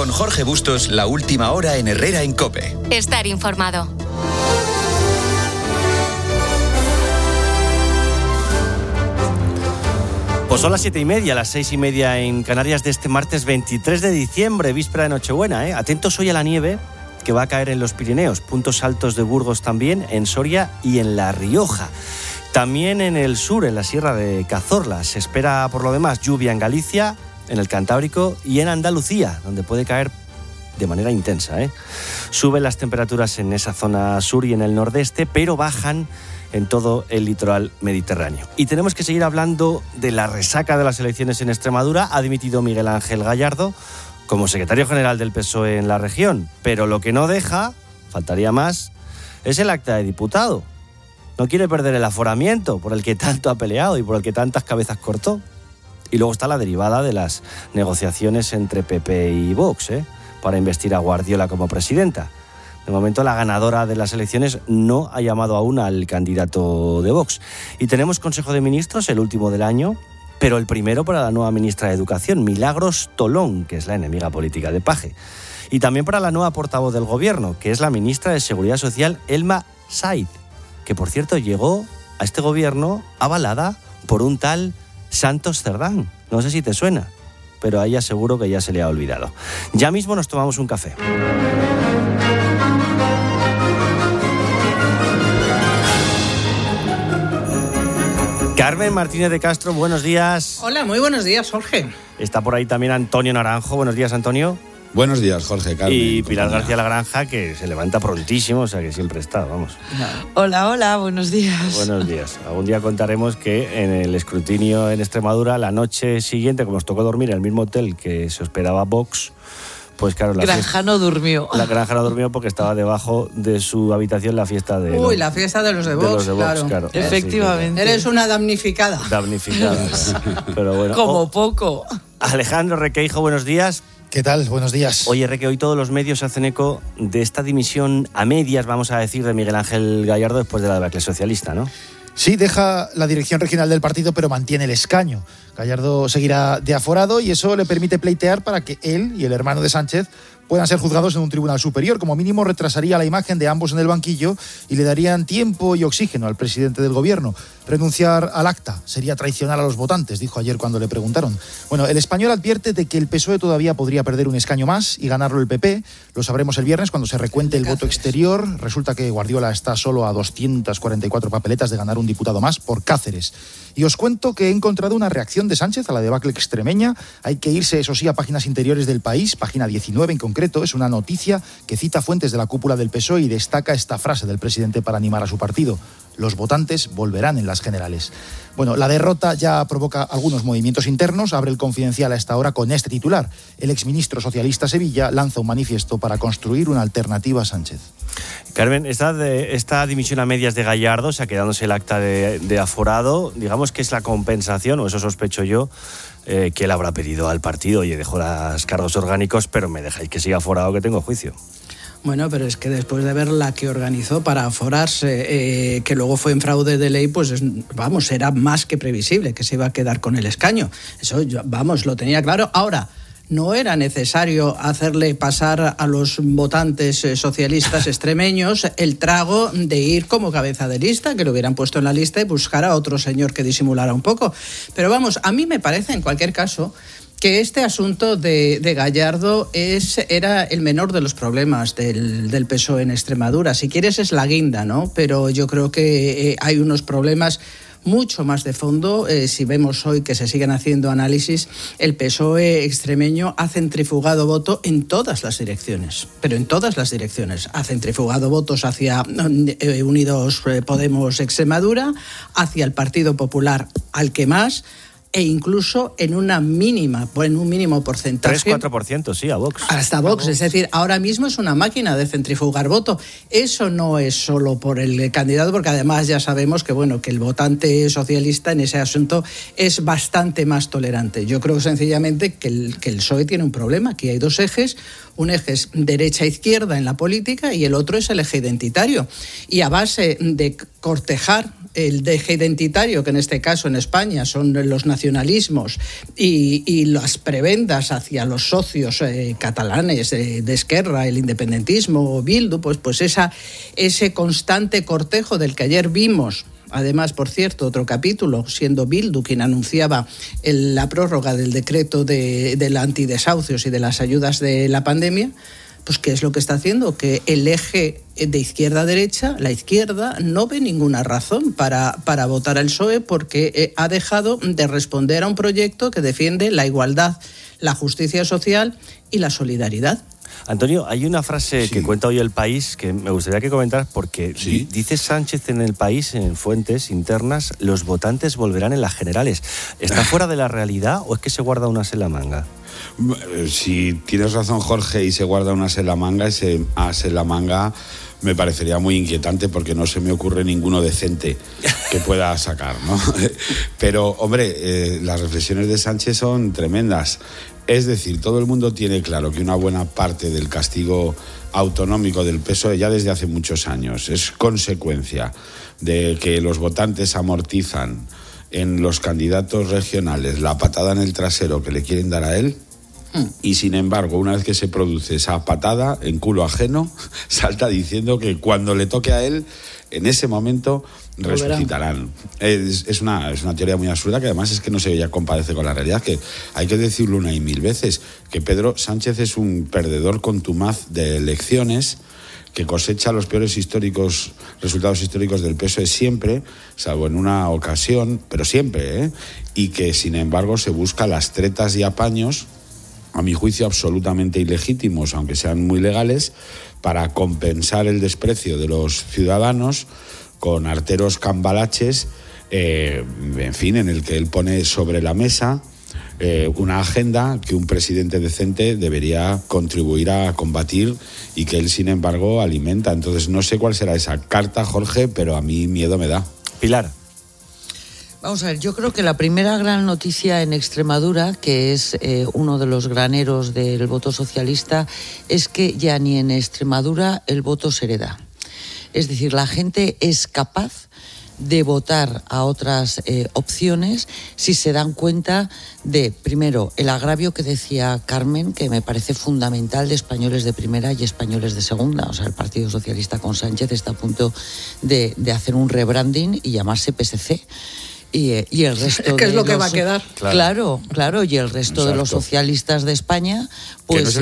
Con Jorge Bustos, la última hora en Herrera en COPE. Estar informado. Pues son las 7:30, las 6:30 en Canarias de este martes 23 de diciembre, víspera de Nochebuena. Atentos hoy a la nieve que va a caer en los Pirineos, puntos altos de Burgos también, en Soria y en La Rioja. También en el sur, en la Sierra de Cazorla. Se espera, por lo demás, lluvia en Galicia, en el Cantábrico y en Andalucía, donde puede caer de manera intensa. Suben las temperaturas en esa zona sur y en el nordeste, pero bajan en todo el litoral mediterráneo. Y tenemos que seguir hablando de la resaca de las elecciones en Extremadura. Ha dimitido Miguel Ángel Gallardo como secretario general del PSOE en la región, pero lo que no deja, faltaría más, es el acta de diputado. No quiere perder el aforamiento por el que tanto ha peleado y por el que tantas cabezas cortó. Y luego está la derivada de las negociaciones entre PP y Vox, para investir a Guardiola como presidenta. De momento, la ganadora de las elecciones no ha llamado aún al candidato de Vox. Y tenemos Consejo de Ministros, el último del año, pero el primero para la nueva ministra de Educación, Milagros Tolón, que es la enemiga política de Paje. Y también para la nueva portavoz del Gobierno, que es la ministra de Seguridad Social, Elma Said, que, por cierto, llegó a este Gobierno avalada por un tal Santos Cerdán. No sé si te suena, pero a ella seguro que ya se le ha olvidado. Ya mismo nos tomamos un café. Carmen Martínez de Castro, buenos días. Hola, muy buenos días, Jorge. Está por ahí también Antonio Naranjo. Buenos días, Antonio. Buenos días, Jorge, Carmen. Y Pilar García Lagranja, que se levanta prontísimo, o sea que siempre está, vamos. Hola, buenos días. Buenos días. Algún día contaremos que en el escrutinio en Extremadura, la noche siguiente, como nos tocó dormir en el mismo hotel que se hospedaba Vox, pues claro, Granja no durmió. La Granja no durmió porque estaba debajo de su habitación la fiesta de... la fiesta de los de Vox, claro. Efectivamente. Eres una damnificada. Damnificada. Pero bueno. Como poco. Alejandro Requeijo, buenos días. ¿Qué tal? Buenos días. Oye, Reque, hoy todos los medios hacen eco de esta dimisión a medias, vamos a decir, de Miguel Ángel Gallardo después de la debacle socialista, ¿no? Sí, deja la dirección regional del partido, pero mantiene el escaño. Gallardo seguirá de aforado y eso le permite pleitear para que él y el hermano de Sánchez puedan ser juzgados en un tribunal superior. Como mínimo retrasaría la imagen de ambos en el banquillo y le darían tiempo y oxígeno al presidente del gobierno. Renunciar al acta sería traicionar a los votantes, dijo ayer cuando le preguntaron. Bueno, el Español advierte de que el PSOE todavía podría perder un escaño más y ganarlo el PP. Lo sabremos el viernes cuando se recuente el voto exterior. Resulta que Guardiola está solo a 244 papeletas de ganar un diputado más por Cáceres. Y os cuento que he encontrado una reacción de Sánchez a la debacle extremeña. Hay que irse, eso sí, a páginas interiores del País, página 19 en concreto. Es una noticia que cita fuentes de la cúpula del PSOE y destaca esta frase del presidente para animar a su partido: los votantes volverán en las generales. Bueno, la derrota ya provoca algunos movimientos internos. Abre el Confidencial a esta hora con este titular: el exministro socialista Sevilla lanza un manifiesto para construir una alternativa a Sánchez. Carmen, esta dimisión a medias de Gallardo, o sea, quedándose el acta de aforado, digamos que es la compensación, o eso sospecho yo, que él habrá pedido al partido: oye, dejo los cargos orgánicos, pero me dejáis que siga aforado, que tengo juicio. Bueno, pero es que después de ver la que organizó para aforarse, que luego fue en fraude de ley, pues era más que previsible que se iba a quedar con el escaño. Eso, lo tenía claro. Ahora, no era necesario hacerle pasar a los votantes socialistas extremeños el trago de ir como cabeza de lista, que lo hubieran puesto en la lista y buscar a otro señor que disimulara un poco. Pero a mí me parece, en cualquier caso, que este asunto de Gallardo era el menor de los problemas del PSOE en Extremadura. Si quieres es la guinda, ¿no? Pero yo creo que hay unos problemas mucho más de fondo. Si vemos hoy que se siguen haciendo análisis, el PSOE extremeño ha centrifugado voto en todas las direcciones, pero en todas las direcciones. Ha centrifugado votos hacia Unidos Podemos Extremadura, hacia el Partido Popular, al que más, e incluso en un mínimo porcentaje. 3-4%, sí, a Vox. Hasta Vox, es decir, ahora mismo es una máquina de centrifugar voto. Eso no es solo por el candidato, porque además ya sabemos que el votante socialista en ese asunto es bastante más tolerante. Yo creo sencillamente que el PSOE tiene un problema. Aquí hay dos ejes. Un eje es derecha-izquierda en la política y el otro es el eje identitario. Y a base de cortejar el deje identitario, que en este caso en España son los nacionalismos, y las prebendas hacia los socios catalanes de Esquerra, el independentismo, Bildu, pues ese constante cortejo del que ayer vimos. Además, por cierto, otro capítulo, siendo Bildu quien anunciaba la prórroga del decreto de los antidesahucios y de las ayudas de la pandemia, pues ¿qué es lo que está haciendo? Que el eje de izquierda a derecha, la izquierda, no ve ninguna razón para votar al PSOE, porque ha dejado de responder a un proyecto que defiende la igualdad, la justicia social y la solidaridad. Antonio, hay una frase que cuenta hoy El País que me gustaría que comentaras, porque dice Sánchez en El País, en fuentes internas, los votantes volverán en las generales. ¿Está fuera de la realidad o es que se guarda unas en la manga? Si tienes razón, Jorge, y se guarda unas en la manga, ese as en la manga me parecería muy inquietante, porque no se me ocurre ninguno decente que pueda sacar, ¿no? Pero, hombre, las reflexiones de Sánchez son tremendas. Es decir, todo el mundo tiene claro que una buena parte del castigo autonómico del PSOE ya desde hace muchos años es consecuencia de que los votantes amortizan en los candidatos regionales la patada en el trasero que le quieren dar a él. Y sin embargo, una vez que se produce esa patada en culo ajeno, salta diciendo que cuando le toque a él, en ese momento resucitarán. Es una teoría muy absurda, que además es que no se ya compadece con la realidad, que hay que decirlo una y mil veces, que Pedro Sánchez es un perdedor contumaz de elecciones, que cosecha los peores resultados históricos del PSOE siempre, salvo en una ocasión, pero siempre, y que sin embargo se busca las tretas y apaños, a mi juicio absolutamente ilegítimos, aunque sean muy legales, para compensar el desprecio de los ciudadanos con arteros cambalaches, en fin, en el que él pone sobre la mesa una agenda que un presidente decente debería contribuir a combatir y que él, sin embargo, alimenta. Entonces, no sé cuál será esa carta, Jorge, pero a mí miedo me da. Pilar. Vamos a ver, yo creo que la primera gran noticia en Extremadura, que es uno de los graneros del voto socialista, es que ya ni en Extremadura el voto se hereda. Es decir, la gente es capaz de votar a otras opciones si se dan cuenta de, primero, el agravio que decía Carmen, que me parece fundamental, de españoles de primera y españoles de segunda. O sea, el Partido Socialista con Sánchez está a punto de hacer un rebranding y llamarse PSC. Y el resto ¿qué es lo que va a quedar? Claro, y el resto de los socialistas de España pues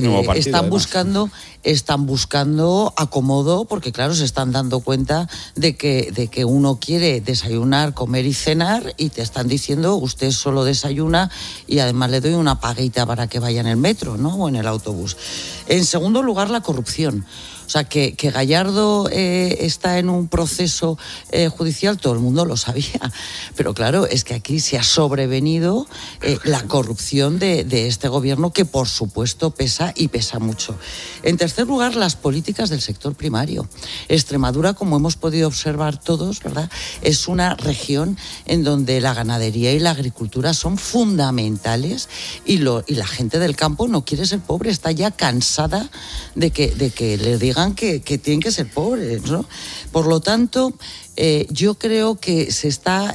están buscando acomodo, porque claro, se están dando cuenta de que uno quiere desayunar, comer y cenar, y te están diciendo usted solo desayuna y además le doy una paguita para que vaya en el metro, ¿no? O en el autobús. En segundo lugar, la corrupción. O sea, que Gallardo está en un proceso judicial, todo el mundo lo sabía. Pero claro, es que aquí se ha sobrevenido la corrupción de este gobierno, que por supuesto pesa y pesa mucho. En tercer lugar, las políticas del sector primario. Extremadura, como hemos podido observar todos, ¿verdad?, es una región en donde la ganadería y la agricultura son fundamentales, y la gente del campo no quiere ser pobre, está ya cansada de que le digan que tienen que ser pobres, ¿no? Por lo tanto, yo creo que se está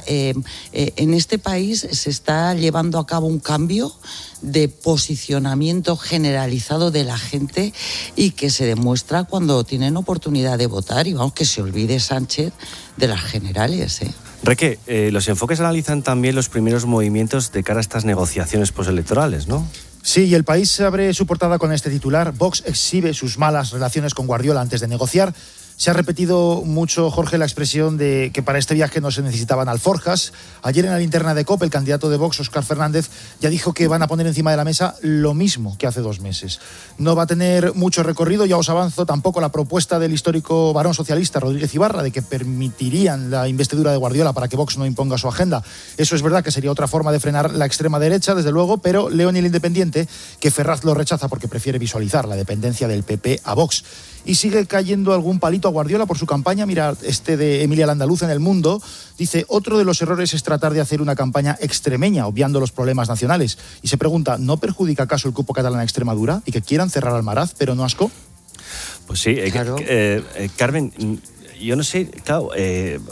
en este país se está llevando a cabo un cambio de posicionamiento generalizado de la gente, y que se demuestra cuando tienen oportunidad de votar, y vamos, que se olvide Sánchez de las generales, Reque, los enfoques analizan también los primeros movimientos de cara a estas negociaciones postelectorales, ¿no? Sí, y El País abre su portada con este titular: Vox exhibe sus malas relaciones con Guardiola antes de negociar. Se ha repetido mucho, Jorge, la expresión de que para este viaje no se necesitaban alforjas. Ayer en la linterna de COPE, el candidato de Vox, Óscar Fernández, ya dijo que van a poner encima de la mesa lo mismo que hace 2 meses. No va a tener mucho recorrido, ya os avanzo, tampoco la propuesta del histórico varón socialista Rodríguez Ibarra de que permitirían la investidura de Guardiola para que Vox no imponga su agenda. Eso es verdad que sería otra forma de frenar la extrema derecha, desde luego, pero leo en El Independiente que Ferraz lo rechaza porque prefiere visualizar la dependencia del PP a Vox. Y sigue cayendo algún palito a Guardiola por su campaña. Mira, este de Emilia Landaluz en El Mundo. Dice, otro de los errores es tratar de hacer una campaña extremeña, obviando los problemas nacionales. Y se pregunta, ¿no perjudica acaso el cupo catalán a Extremadura? Y que quieran cerrar Almaraz, pero no Ascó. Pues sí, claro. Carmen, yo no sé, claro,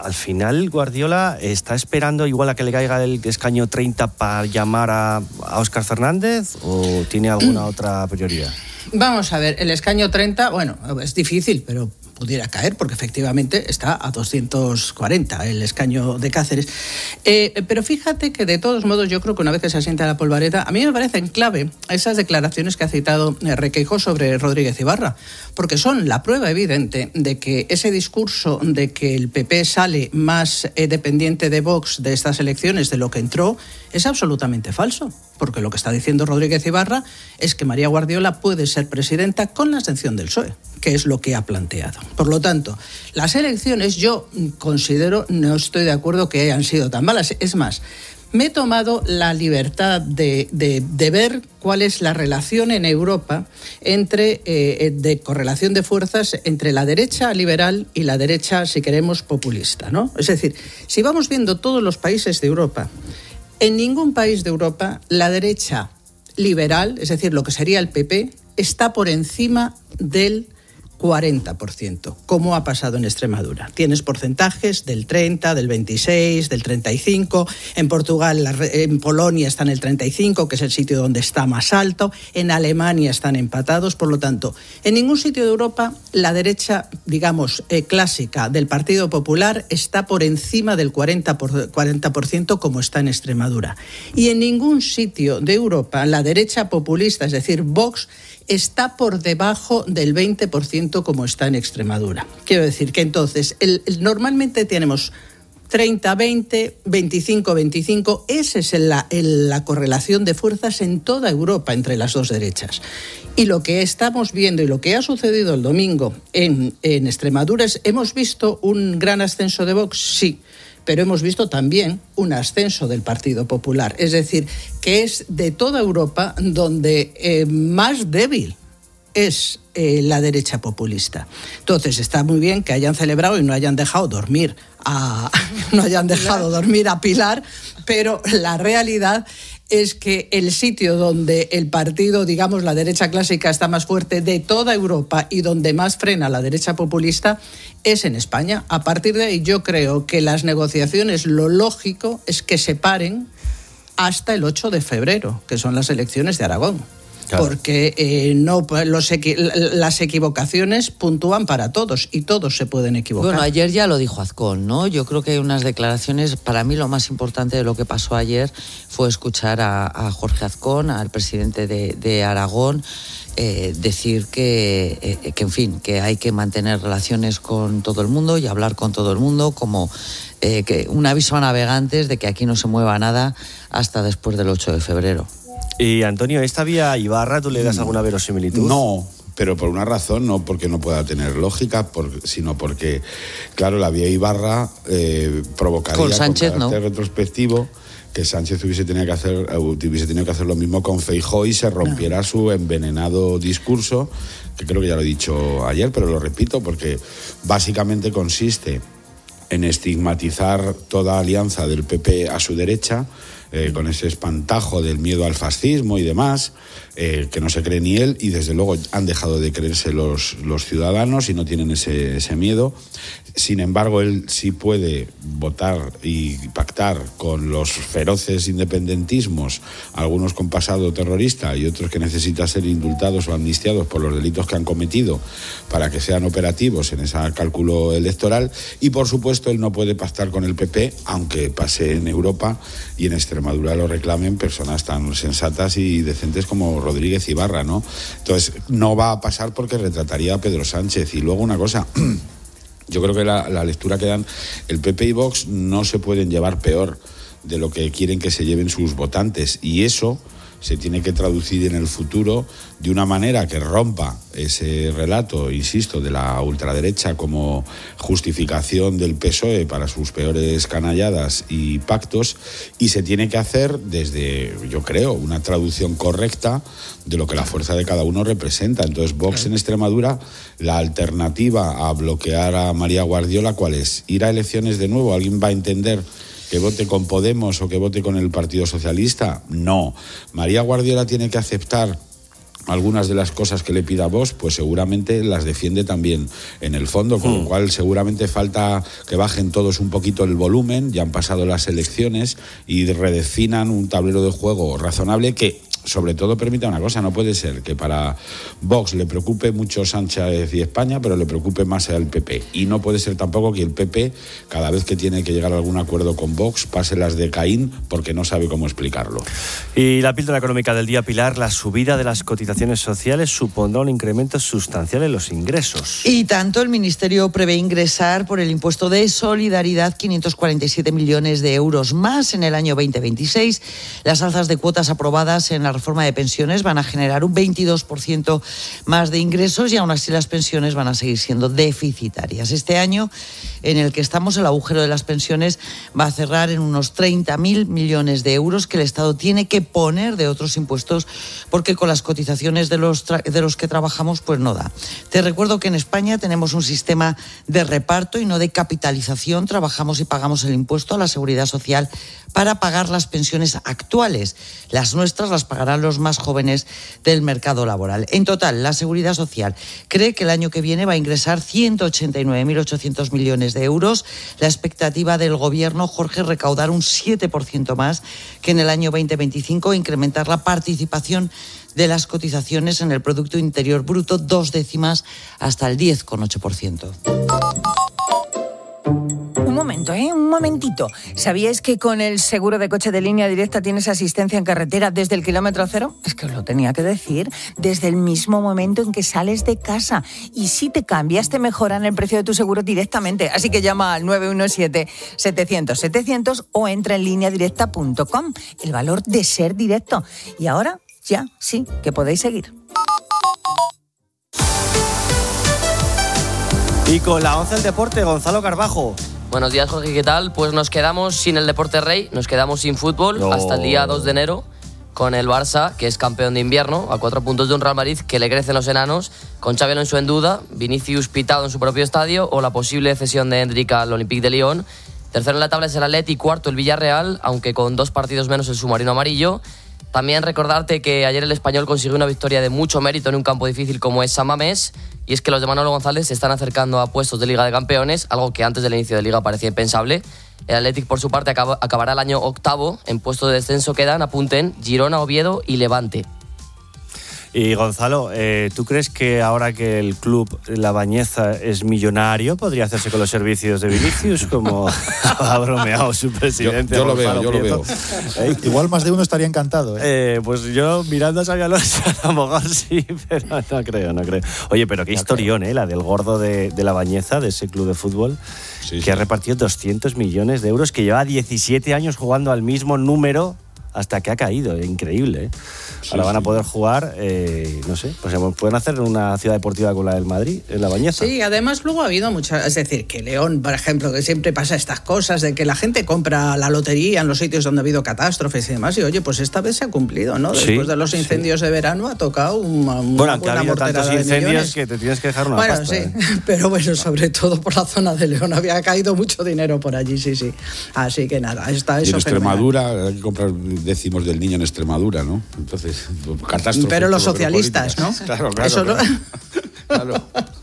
al final Guardiola está esperando igual a que le caiga el escaño 30 para llamar a Óscar Fernández, o tiene alguna otra prioridad. Vamos a ver, el escaño 30, bueno, es difícil, pero pudiera caer, porque efectivamente está a 240 el escaño de Cáceres. Pero fíjate que de todos modos yo creo que una vez que se asienta la polvareda, a mí me parecen clave esas declaraciones que ha citado Requeijo sobre Rodríguez Ibarra, porque son la prueba evidente de que ese discurso de que el PP sale más dependiente de Vox de estas elecciones de lo que entró es absolutamente falso, porque lo que está diciendo Rodríguez Ibarra es que María Guardiola puede ser presidenta con la abstención del PSOE, que es lo que ha planteado. Por lo tanto, las elecciones yo considero, no estoy de acuerdo que hayan sido tan malas. Es más, me he tomado la libertad de ver cuál es la relación en Europa de correlación de fuerzas entre la derecha liberal y la derecha, si queremos, populista, ¿no? Es decir, si vamos viendo todos los países de Europa, en ningún país de Europa la derecha liberal, es decir, lo que sería el PP, está por encima del 40%, como ha pasado en Extremadura. Tienes porcentajes del 30, del 26, del 35. En Portugal, en Polonia están el 35, que es el sitio donde está más alto. En Alemania están empatados. Por lo tanto, en ningún sitio de Europa la derecha, digamos, clásica del Partido Popular está por encima del 40%, como está en Extremadura. Y en ningún sitio de Europa la derecha populista, es decir, Vox, está por debajo del 20%, como está en Extremadura. Quiero decir que entonces normalmente tenemos 30-20, 25-25, esa es la correlación de fuerzas en toda Europa entre las dos derechas. Y lo que estamos viendo y lo que ha sucedido el domingo en Extremadura es, ¿hemos visto un gran ascenso de Vox? Sí. Pero hemos visto también un ascenso del Partido Popular. Es decir, que es de toda Europa donde más débil es la derecha populista. Entonces está muy bien que hayan celebrado y no hayan dejado dormir a Pilar, pero la realidad es que el sitio donde el partido, digamos, la derecha clásica está más fuerte de toda Europa y donde más frena la derecha populista es en España. A partir de ahí yo creo que las negociaciones, lo lógico es que se paren hasta el 8 de febrero, que son las elecciones de Aragón. Claro. Porque las equivocaciones puntúan para todos y todos se pueden equivocar. Bueno, ayer ya lo dijo Azcón, ¿no? Yo creo que hay unas declaraciones, para mí lo más importante de lo que pasó ayer fue escuchar a Jorge Azcón, al presidente de Aragón, decir que en fin, que hay que mantener relaciones con todo el mundo y hablar con todo el mundo, como que un aviso a navegantes de que aquí no se mueva nada hasta después del 8 de febrero. Y Antonio, ¿esta vía Ibarra tú le das alguna verosimilitud? No, pero por una razón, no porque no pueda tener lógica, sino porque, claro, la vía Ibarra provocaría con Sánchez, con carácter retrospectivo que Sánchez hubiese tenido que hacer lo mismo con Feijóo y se rompiera su envenenado discurso, que creo que ya lo he dicho ayer, pero lo repito porque básicamente consiste en estigmatizar toda alianza del PP a su derecha, con ese espantajo del miedo al fascismo y demás, que no se cree ni él, y desde luego han dejado de creerse los ciudadanos y no tienen ese miedo. Sin embargo, él sí puede votar y pactar con los feroces independentismos, algunos con pasado terrorista y otros que necesitan ser indultados o amnistiados por los delitos que han cometido para que sean operativos en ese cálculo electoral. Y por supuesto, él no puede pactar con el PP, aunque pase en Europa y en Extremadura lo reclamen personas tan sensatas y decentes como Rodríguez Ibarra, ¿no? Entonces, no va a pasar porque retrataría a Pedro Sánchez. Y luego una cosa, yo creo que la lectura que dan el PP y Vox no se pueden llevar peor de lo que quieren que se lleven sus votantes, y eso se tiene que traducir en el futuro de una manera que rompa ese relato, insisto, de la ultraderecha como justificación del PSOE para sus peores canalladas y pactos, y se tiene que hacer desde, yo creo, una traducción correcta de lo que la fuerza de cada uno representa. Entonces, Vox en Extremadura, la alternativa a bloquear a María Guardiola, ¿cuál es? ¿Ir a elecciones de nuevo? ¿Alguien va a entender que vote con Podemos o que vote con el Partido Socialista? No. María Guardiola tiene que aceptar algunas de las cosas que le pida Vox, pues seguramente las defiende también en el fondo, con lo cual seguramente falta que bajen todos un poquito el volumen, ya han pasado las elecciones y redefinan un tablero de juego razonable que sobre todo permita una cosa, no puede ser que para Vox le preocupe mucho Sánchez y España, pero le preocupe más al PP. Y no puede ser tampoco que el PP, cada vez que tiene que llegar a algún acuerdo con Vox, pase las de Caín porque no sabe cómo explicarlo. Y la píldora económica del día, Pilar, la subida de las cotizaciones sociales supondrá un incremento sustancial en los ingresos. Y tanto, el Ministerio prevé ingresar por el impuesto de solidaridad 547 millones de euros más en el año 2026. Las alzas de cuotas aprobadas en la reforma de pensiones van a generar un 22% más de ingresos y aún así las pensiones van a seguir siendo deficitarias. Este año en el que estamos, el agujero de las pensiones va a cerrar en unos 30.000 millones de euros que el Estado tiene que poner de otros impuestos porque con las cotizaciones de los que trabajamos pues no da. Te recuerdo que en España tenemos un sistema de reparto y no de capitalización. Trabajamos y pagamos el impuesto a la Seguridad Social para pagar las pensiones actuales. Las nuestras las pagarán los más jóvenes del mercado laboral. En total, la Seguridad Social cree que el año que viene va a ingresar 189.800 millones de euros. La expectativa del Gobierno, Jorge, es recaudar un 7% más que en el año 2025, incrementar la participación de las cotizaciones en el Producto Interior Bruto 2 décimas hasta el 10,8%. Un momentito. ¿Sabíais que con el seguro de coche de Línea Directa tienes asistencia en carretera desde el kilómetro cero? Es que os lo tenía que decir. Desde el mismo momento en que sales de casa. Y si te cambias, te mejoran el precio de tu seguro directamente. Así que llama al 917-700-700 o entra en lineadirecta.com. El valor de ser directo. Y ahora, ya, sí, que podéis seguir. Y con la 11 del deporte, Gonzalo Carbajo. Buenos días, Jorge, ¿qué tal? Pues nos quedamos sin el deporte rey, nos quedamos sin fútbol hasta el día 2 de enero con el Barça, que es campeón de invierno, a 4 puntos de un Real Madrid que le crecen los enanos, con Xabi Alonso en duda, Vinicius pitado en su propio estadio o la posible cesión de Endrick al Olympique de Lyon. Tercero en la tabla es el Atleti y cuarto el Villarreal, aunque con 2 partidos menos el submarino amarillo. También recordarte que ayer el Español consiguió una victoria de mucho mérito en un campo difícil como es San Mamés, y es que los de Manolo González se están acercando a puestos de Liga de Campeones, algo que antes del inicio de Liga parecía impensable. El Athletic, por su parte, acabará el año octavo. En puesto de descenso quedan, apunten, Girona, Oviedo y Levante. Y Gonzalo, ¿tú crees que ahora que el club La Bañeza es millonario podría hacerse con los servicios de Vinicius, como ha bromeado su presidente? Yo lo veo. Igual más de uno estaría encantado. Pues yo mirando a Xabi Alonso, a lo mejor sí, pero no creo. Oye, pero qué historión, la del gordo de La Bañeza, de ese club de fútbol, que ha repartido 200 millones de euros, que lleva 17 años jugando al mismo número hasta que ha caído. Increíble, ¿eh? Ahora van a poder jugar, no sé, pues pueden hacer una ciudad deportiva con la del Madrid, en La Bañeza. Sí, además luego ha habido muchas, es decir, que León, por ejemplo, que siempre pasa estas cosas de que la gente compra la lotería en los sitios donde ha habido catástrofes y demás, y oye, pues esta vez se ha cumplido, ¿no? Después de los incendios de verano ha tocado una bueno, que ha habido morterada tantos incendios millones. que te tienes que dejar una pasta. Bueno, sí, pero bueno, sobre todo por la zona de León había caído mucho dinero por allí, sí. Así que nada, está eso. Y en Extremadura hay que comprar décimos del niño en Extremadura, ¿no? Entonces, catástrofe. Pero los socialistas, ¿no? Claro. Eso no. Claro.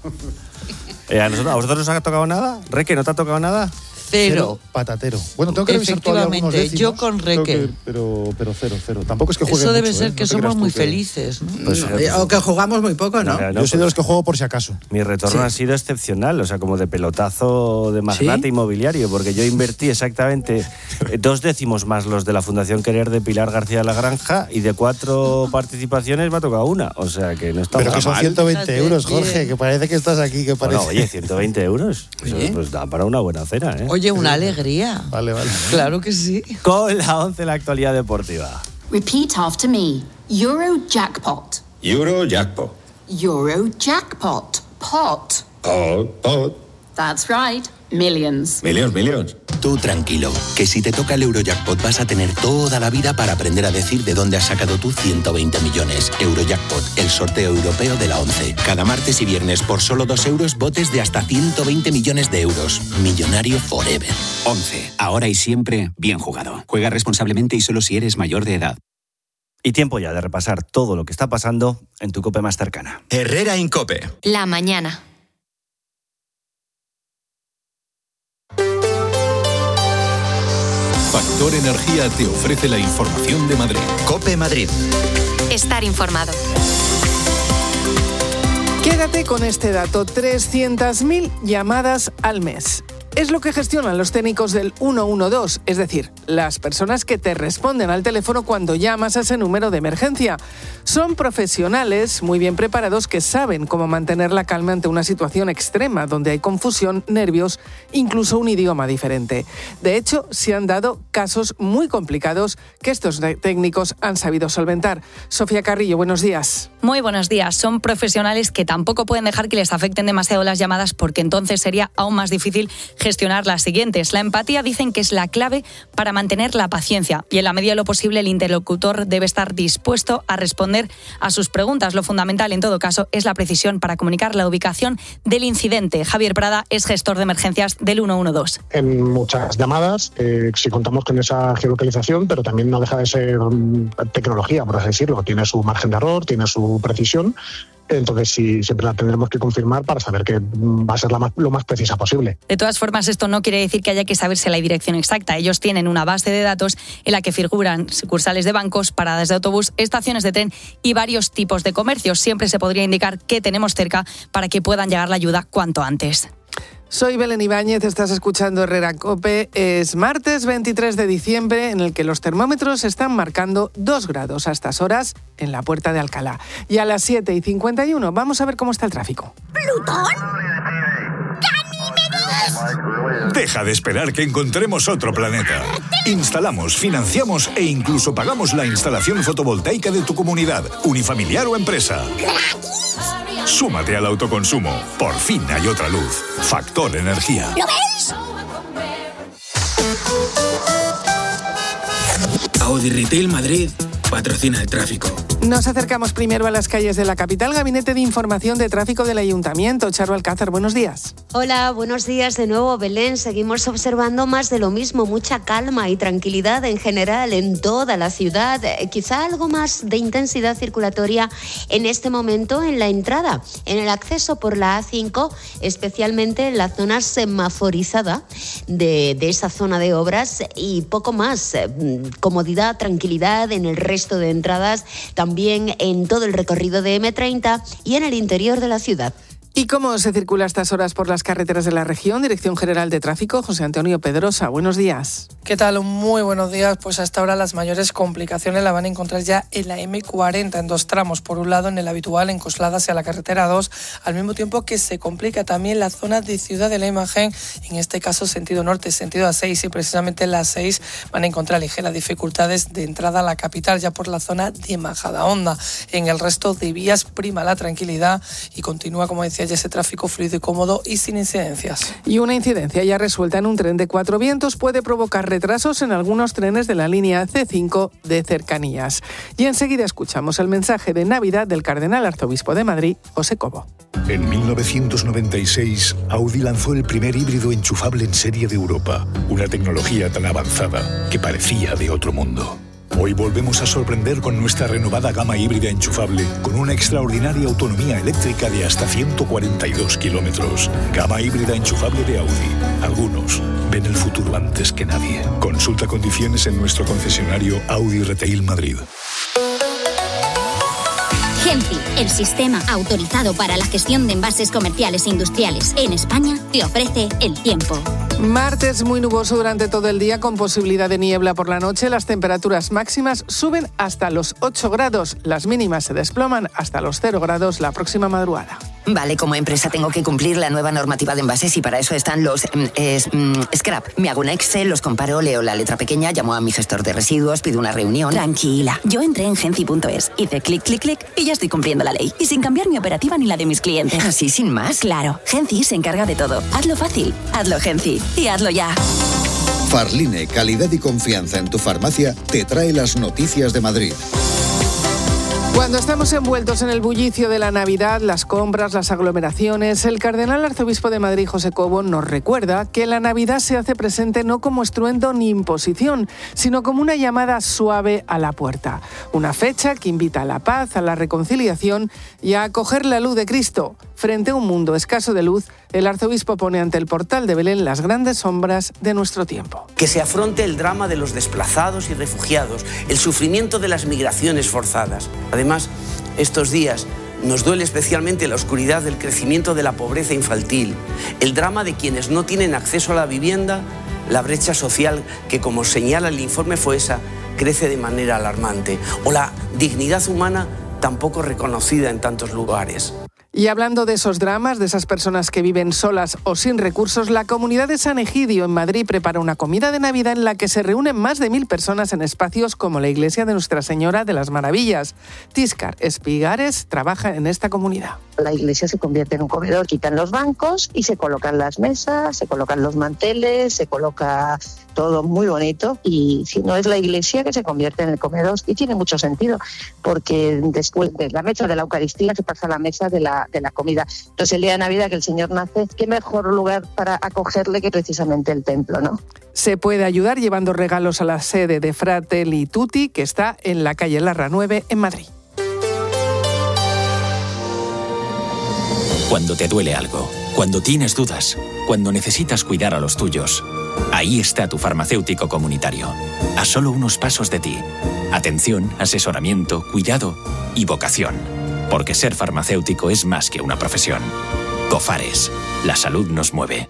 ¿A vosotros os ha tocado nada? ¿Reque, no te ha tocado nada? Cero. Patatero. Bueno, tengo que revisar todavía algunos décimos. Yo con Reque. Pero cero. Tampoco es que juegue Eso debe mucho, ser que somos muy felices, ¿no? Pues, o que jugamos muy poco, ¿no? Yo soy de los que juego por si acaso. Mi retorno ha sido excepcional, o sea, como de pelotazo de magnate inmobiliario, porque yo invertí exactamente 2 décimos más los de la Fundación Querer de Pilar García de la Granja, y de 4 participaciones me ha tocado una, o sea que no está mal. Pero que son 120 euros, Jorge, que parece que estás aquí, que parece. Bueno, oye, 120 euros, pues da para una buena cena, ¿eh? Oye, una alegría. Vale. Claro que sí. Con la 11 en la actualidad deportiva. Repeat after me. Eurojackpot. Eurojackpot. Eurojackpot. Pot. Pot. That's right. Millions. Millions. Tú tranquilo, que si te toca el Eurojackpot vas a tener toda la vida para aprender a decir de dónde has sacado tú 120 millones. Eurojackpot, el sorteo europeo de la 11. Cada martes y viernes por solo 2 euros, botes de hasta 120 millones de euros. Millonario forever. 11. Ahora y siempre, bien jugado. Juega responsablemente y solo si eres mayor de edad. Y tiempo ya de repasar todo lo que está pasando en tu COPE más cercana. Herrera Incope. La mañana. Factor Energía te ofrece la información de Madrid. COPE Madrid. Estar informado. Quédate con este dato, 300.000 llamadas al mes. Es lo que gestionan los técnicos del 112, es decir, las personas que te responden al teléfono cuando llamas a ese número de emergencia. Son profesionales muy bien preparados que saben cómo mantener la calma ante una situación extrema donde hay confusión, nervios, incluso un idioma diferente. De hecho, se han dado casos muy complicados que estos técnicos han sabido solventar. Sofía Carrillo, buenos días. Muy buenos días. Son profesionales que tampoco pueden dejar que les afecten demasiado las llamadas porque entonces sería aún más difícil gestionar las siguientes. La empatía dicen que es la clave para mantener la paciencia y en la medida de lo posible el interlocutor debe estar dispuesto a responder a sus preguntas. Lo fundamental en todo caso es la precisión para comunicar la ubicación del incidente. Javier Prada es gestor de emergencias del 112. En muchas llamadas sí contamos con esa geolocalización, pero también no deja de ser tecnología, por así decirlo. Tiene su margen de error, tiene su precisión. Entonces sí, siempre la tendremos que confirmar para saber que va a ser lo más precisa posible. De todas formas, esto no quiere decir que haya que saberse la dirección exacta. Ellos tienen una base de datos en la que figuran sucursales de bancos, paradas de autobús, estaciones de tren y varios tipos de comercios. Siempre se podría indicar qué tenemos cerca para que puedan llegar la ayuda cuanto antes. Soy Belén Ibáñez, estás escuchando Herrera Cope. Es martes 23 de diciembre en el que los termómetros están marcando 2 grados a estas horas en la Puerta de Alcalá. Y a las 7:51 vamos a ver cómo está el tráfico. ¿Plutón? ¡Ganímedes! Deja de esperar que encontremos otro planeta. Instalamos, financiamos e incluso pagamos la instalación fotovoltaica de tu comunidad, unifamiliar o empresa. Súmate al autoconsumo. Por fin hay otra luz. Factor Energía. ¿Lo veis? Audi Retail Madrid patrocina el tráfico. Nos acercamos primero a las calles de la capital. Gabinete de Información de Tráfico del Ayuntamiento. Charo Alcázar, buenos días. Hola, buenos días de nuevo, Belén. Seguimos observando más de lo mismo, mucha calma y tranquilidad en general en toda la ciudad. Quizá algo más de intensidad circulatoria en este momento en la entrada, en el acceso por la A5, especialmente en la zona semaforizada de esa zona de obras y poco más. Comodidad, tranquilidad en el resto de entradas, también en todo el recorrido de M30 y en el interior de la ciudad. ¿Y cómo se circula a estas horas por las carreteras de la región? Dirección General de Tráfico, José Antonio Pedrosa. Buenos días. ¿Qué tal? Muy buenos días. Pues hasta ahora las mayores complicaciones las van a encontrar ya en la M40 en 2 tramos. Por un lado, en el habitual en Coslada hacia la carretera 2, al mismo tiempo que se complica también la zona de Ciudad de la Imagen, en este caso sentido norte, sentido A6, y precisamente en la 6 van a encontrar ligeras dificultades de entrada a la capital, ya por la zona de Majadahonda. En el resto de vías prima la tranquilidad y continúa, como decía, ya ese tráfico fluido y cómodo y sin incidencias. Y una incidencia ya resuelta en un tren de 4 vientos puede provocar retrasos en algunos trenes de la línea C5 de cercanías. Y enseguida escuchamos el mensaje de Navidad del Cardenal Arzobispo de Madrid, José Cobo. En 1996, Audi lanzó el primer híbrido enchufable en serie de Europa. Una tecnología tan avanzada que parecía de otro mundo. Hoy volvemos a sorprender con nuestra renovada gama híbrida enchufable con una extraordinaria autonomía eléctrica de hasta 142 kilómetros. Gama híbrida enchufable de Audi. Algunos ven el futuro antes que nadie. Consulta condiciones en nuestro concesionario Audi Retail Madrid. Genci, el sistema autorizado para la gestión de envases comerciales e industriales en España, te ofrece el tiempo. Martes muy nuboso durante todo el día con posibilidad de niebla por la noche. Las temperaturas máximas suben hasta los 8 grados. Las mínimas se desploman hasta los 0 grados la próxima madrugada. Vale, como empresa tengo que cumplir la nueva normativa de envases y para eso están los scrap. Me hago un Excel, los comparo, leo la letra pequeña, llamo a mi gestor de residuos, pido una reunión. Tranquila, yo entré en genci.es, hice clic, clic, clic y ya estoy cumpliendo la ley. Y sin cambiar mi operativa ni la de mis clientes. ¿Así sin más? Claro, Genci se encarga de todo. Hazlo fácil, hazlo Genci y hazlo ya. Farline, calidad y confianza en tu farmacia, te trae las noticias de Madrid. Cuando estamos envueltos en el bullicio de la Navidad, las compras, las aglomeraciones, el cardenal arzobispo de Madrid, José Cobo, nos recuerda que la Navidad se hace presente no como estruendo ni imposición, sino como una llamada suave a la puerta. Una fecha que invita a la paz, a la reconciliación y a acoger la luz de Cristo. Frente a un mundo escaso de luz, el arzobispo pone ante el portal de Belén las grandes sombras de nuestro tiempo. Que se afronte el drama de los desplazados y refugiados, el sufrimiento de las migraciones forzadas. Además, estos días nos duele especialmente la oscuridad del crecimiento de la pobreza infantil, el drama de quienes no tienen acceso a la vivienda, la brecha social que, como señala el informe FOESA, crece de manera alarmante, o la dignidad humana tampoco reconocida en tantos lugares. Y hablando de esos dramas, de esas personas que viven solas o sin recursos, la comunidad de San Egidio en Madrid prepara una comida de Navidad en la que se reúnen más de 1.000 personas en espacios como la iglesia de Nuestra Señora de las Maravillas. Tíscar Espigares trabaja en esta comunidad. La iglesia se convierte en un comedor, quitan los bancos y se colocan las mesas, se colocan los manteles, se coloca todo muy bonito, y si no es la iglesia que se convierte en el comedor, y tiene mucho sentido, porque después de la mesa de la Eucaristía se pasa a la mesa de la comida. Entonces el día de Navidad que el Señor nace, qué mejor lugar para acogerle que precisamente el templo, ¿no? Se puede ayudar llevando regalos a la sede de Fratelli Tutti, que está en la calle Larra 9 en Madrid. Cuando te duele algo, cuando tienes dudas, cuando necesitas cuidar a los tuyos, ahí está tu farmacéutico comunitario, a solo unos pasos de ti. Atención, asesoramiento, cuidado y vocación. Porque ser farmacéutico es más que una profesión. Cofares, la salud nos mueve.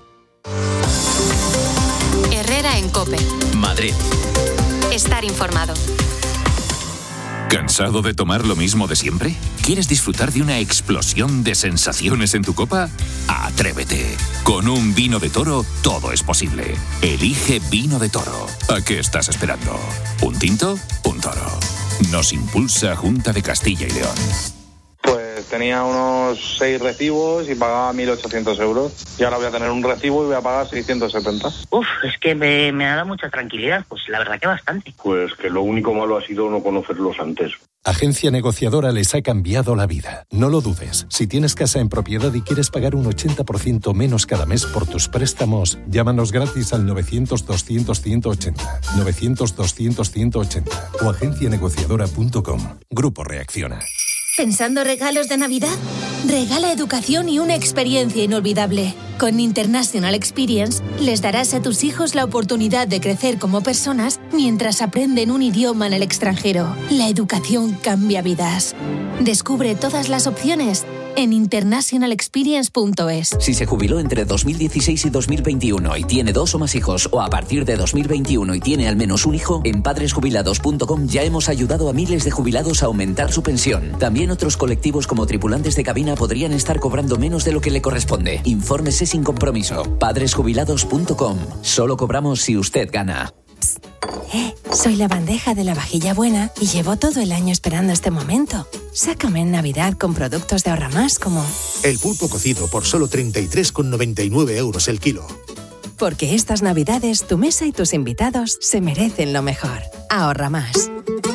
Herrera en COPE. Madrid. Estar informado. ¿Cansado de tomar lo mismo de siempre? ¿Quieres disfrutar de una explosión de sensaciones en tu copa? ¡Atrévete! Con un vino de Toro todo es posible. Elige Vino de Toro. ¿A qué estás esperando? ¿Un tinto? Un Toro. Nos impulsa Junta de Castilla y León. Pues tenía unos 6 recibos y pagaba 1.800 euros. Y ahora voy a tener un recibo y voy a pagar 670. Es que me ha dado mucha tranquilidad, pues la verdad que bastante. Pues que lo único malo ha sido no conocerlos antes. Agencia Negociadora les ha cambiado la vida. No lo dudes. Si tienes casa en propiedad y quieres pagar un 80% menos cada mes por tus préstamos, llámanos gratis al 900-200-180, 900-200-180 o agencianegociadora.com. Grupo Reacciona. ¿Pensando regalos de Navidad? Regala educación y una experiencia inolvidable. Con International Experience les darás a tus hijos la oportunidad de crecer como personas mientras aprenden un idioma en el extranjero. La educación cambia vidas. Descubre todas las opciones en internationalexperience.es. Si se jubiló entre 2016 y 2021 y tiene 2 o más hijos, o a partir de 2021 y tiene al menos un hijo, en padresjubilados.com ya hemos ayudado a miles de jubilados a aumentar su pensión. También otros colectivos como tripulantes de cabina podrían estar cobrando menos de lo que le corresponde. Infórmese sin compromiso. padresjubilados.com. Solo cobramos si usted gana. Soy la bandeja de la vajilla buena y llevo todo el año esperando este momento. Sácame en Navidad con productos de Ahorramás como el pulpo cocido por solo 33,99 euros el kilo. Porque estas Navidades tu mesa y tus invitados se merecen lo mejor. Ahorramás.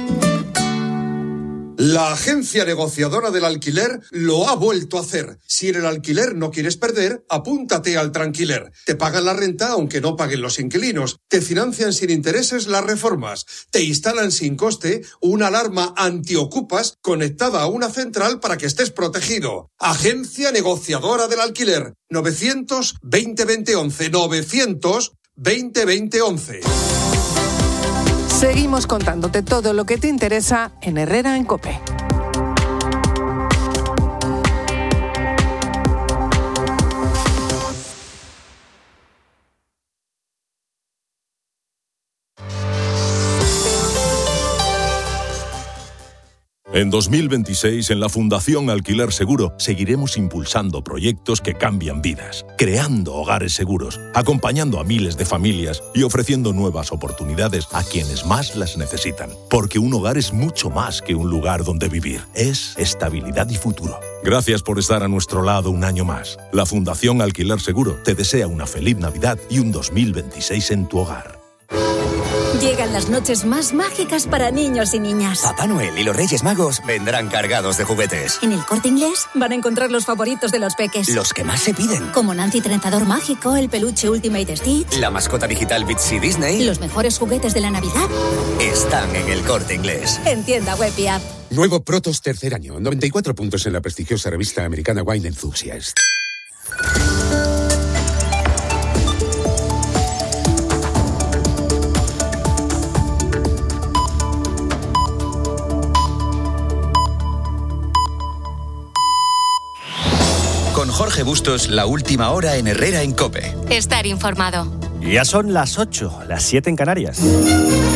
La agencia negociadora del alquiler lo ha vuelto a hacer. Si en el alquiler no quieres perder, apúntate al Tranquiler. Te pagan la renta aunque no paguen los inquilinos. Te financian sin intereses las reformas. Te instalan sin coste una alarma antiocupas conectada a una central para que estés protegido. Agencia negociadora del alquiler. 900-20-20-11. 900-20-20-11. Seguimos contándote todo lo que te interesa en Herrera en COPE. En 2026, en la Fundación Alquiler Seguro, seguiremos impulsando proyectos que cambian vidas, creando hogares seguros, acompañando a miles de familias y ofreciendo nuevas oportunidades a quienes más las necesitan. Porque un hogar es mucho más que un lugar donde vivir, es estabilidad y futuro. Gracias por estar a nuestro lado un año más. La Fundación Alquiler Seguro te desea una feliz Navidad y un 2026 en tu hogar. Llegan las noches más mágicas para niños y niñas. Papá Noel y los Reyes Magos vendrán cargados de juguetes. En el Corte Inglés van a encontrar los favoritos de los peques. Los que más se piden. Como Nancy Trenzador Mágico, el peluche Ultimate Stitch. La mascota digital Bitsy Disney. Los mejores juguetes de la Navidad están en el Corte Inglés. En tienda web y app. Nuevo Protos tercer año. 94 puntos en la prestigiosa revista americana Wine Enthusiast. Con Jorge Bustos, la última hora en Herrera en COPE. Estar informado. Ya son las 8, las 7 en Canarias.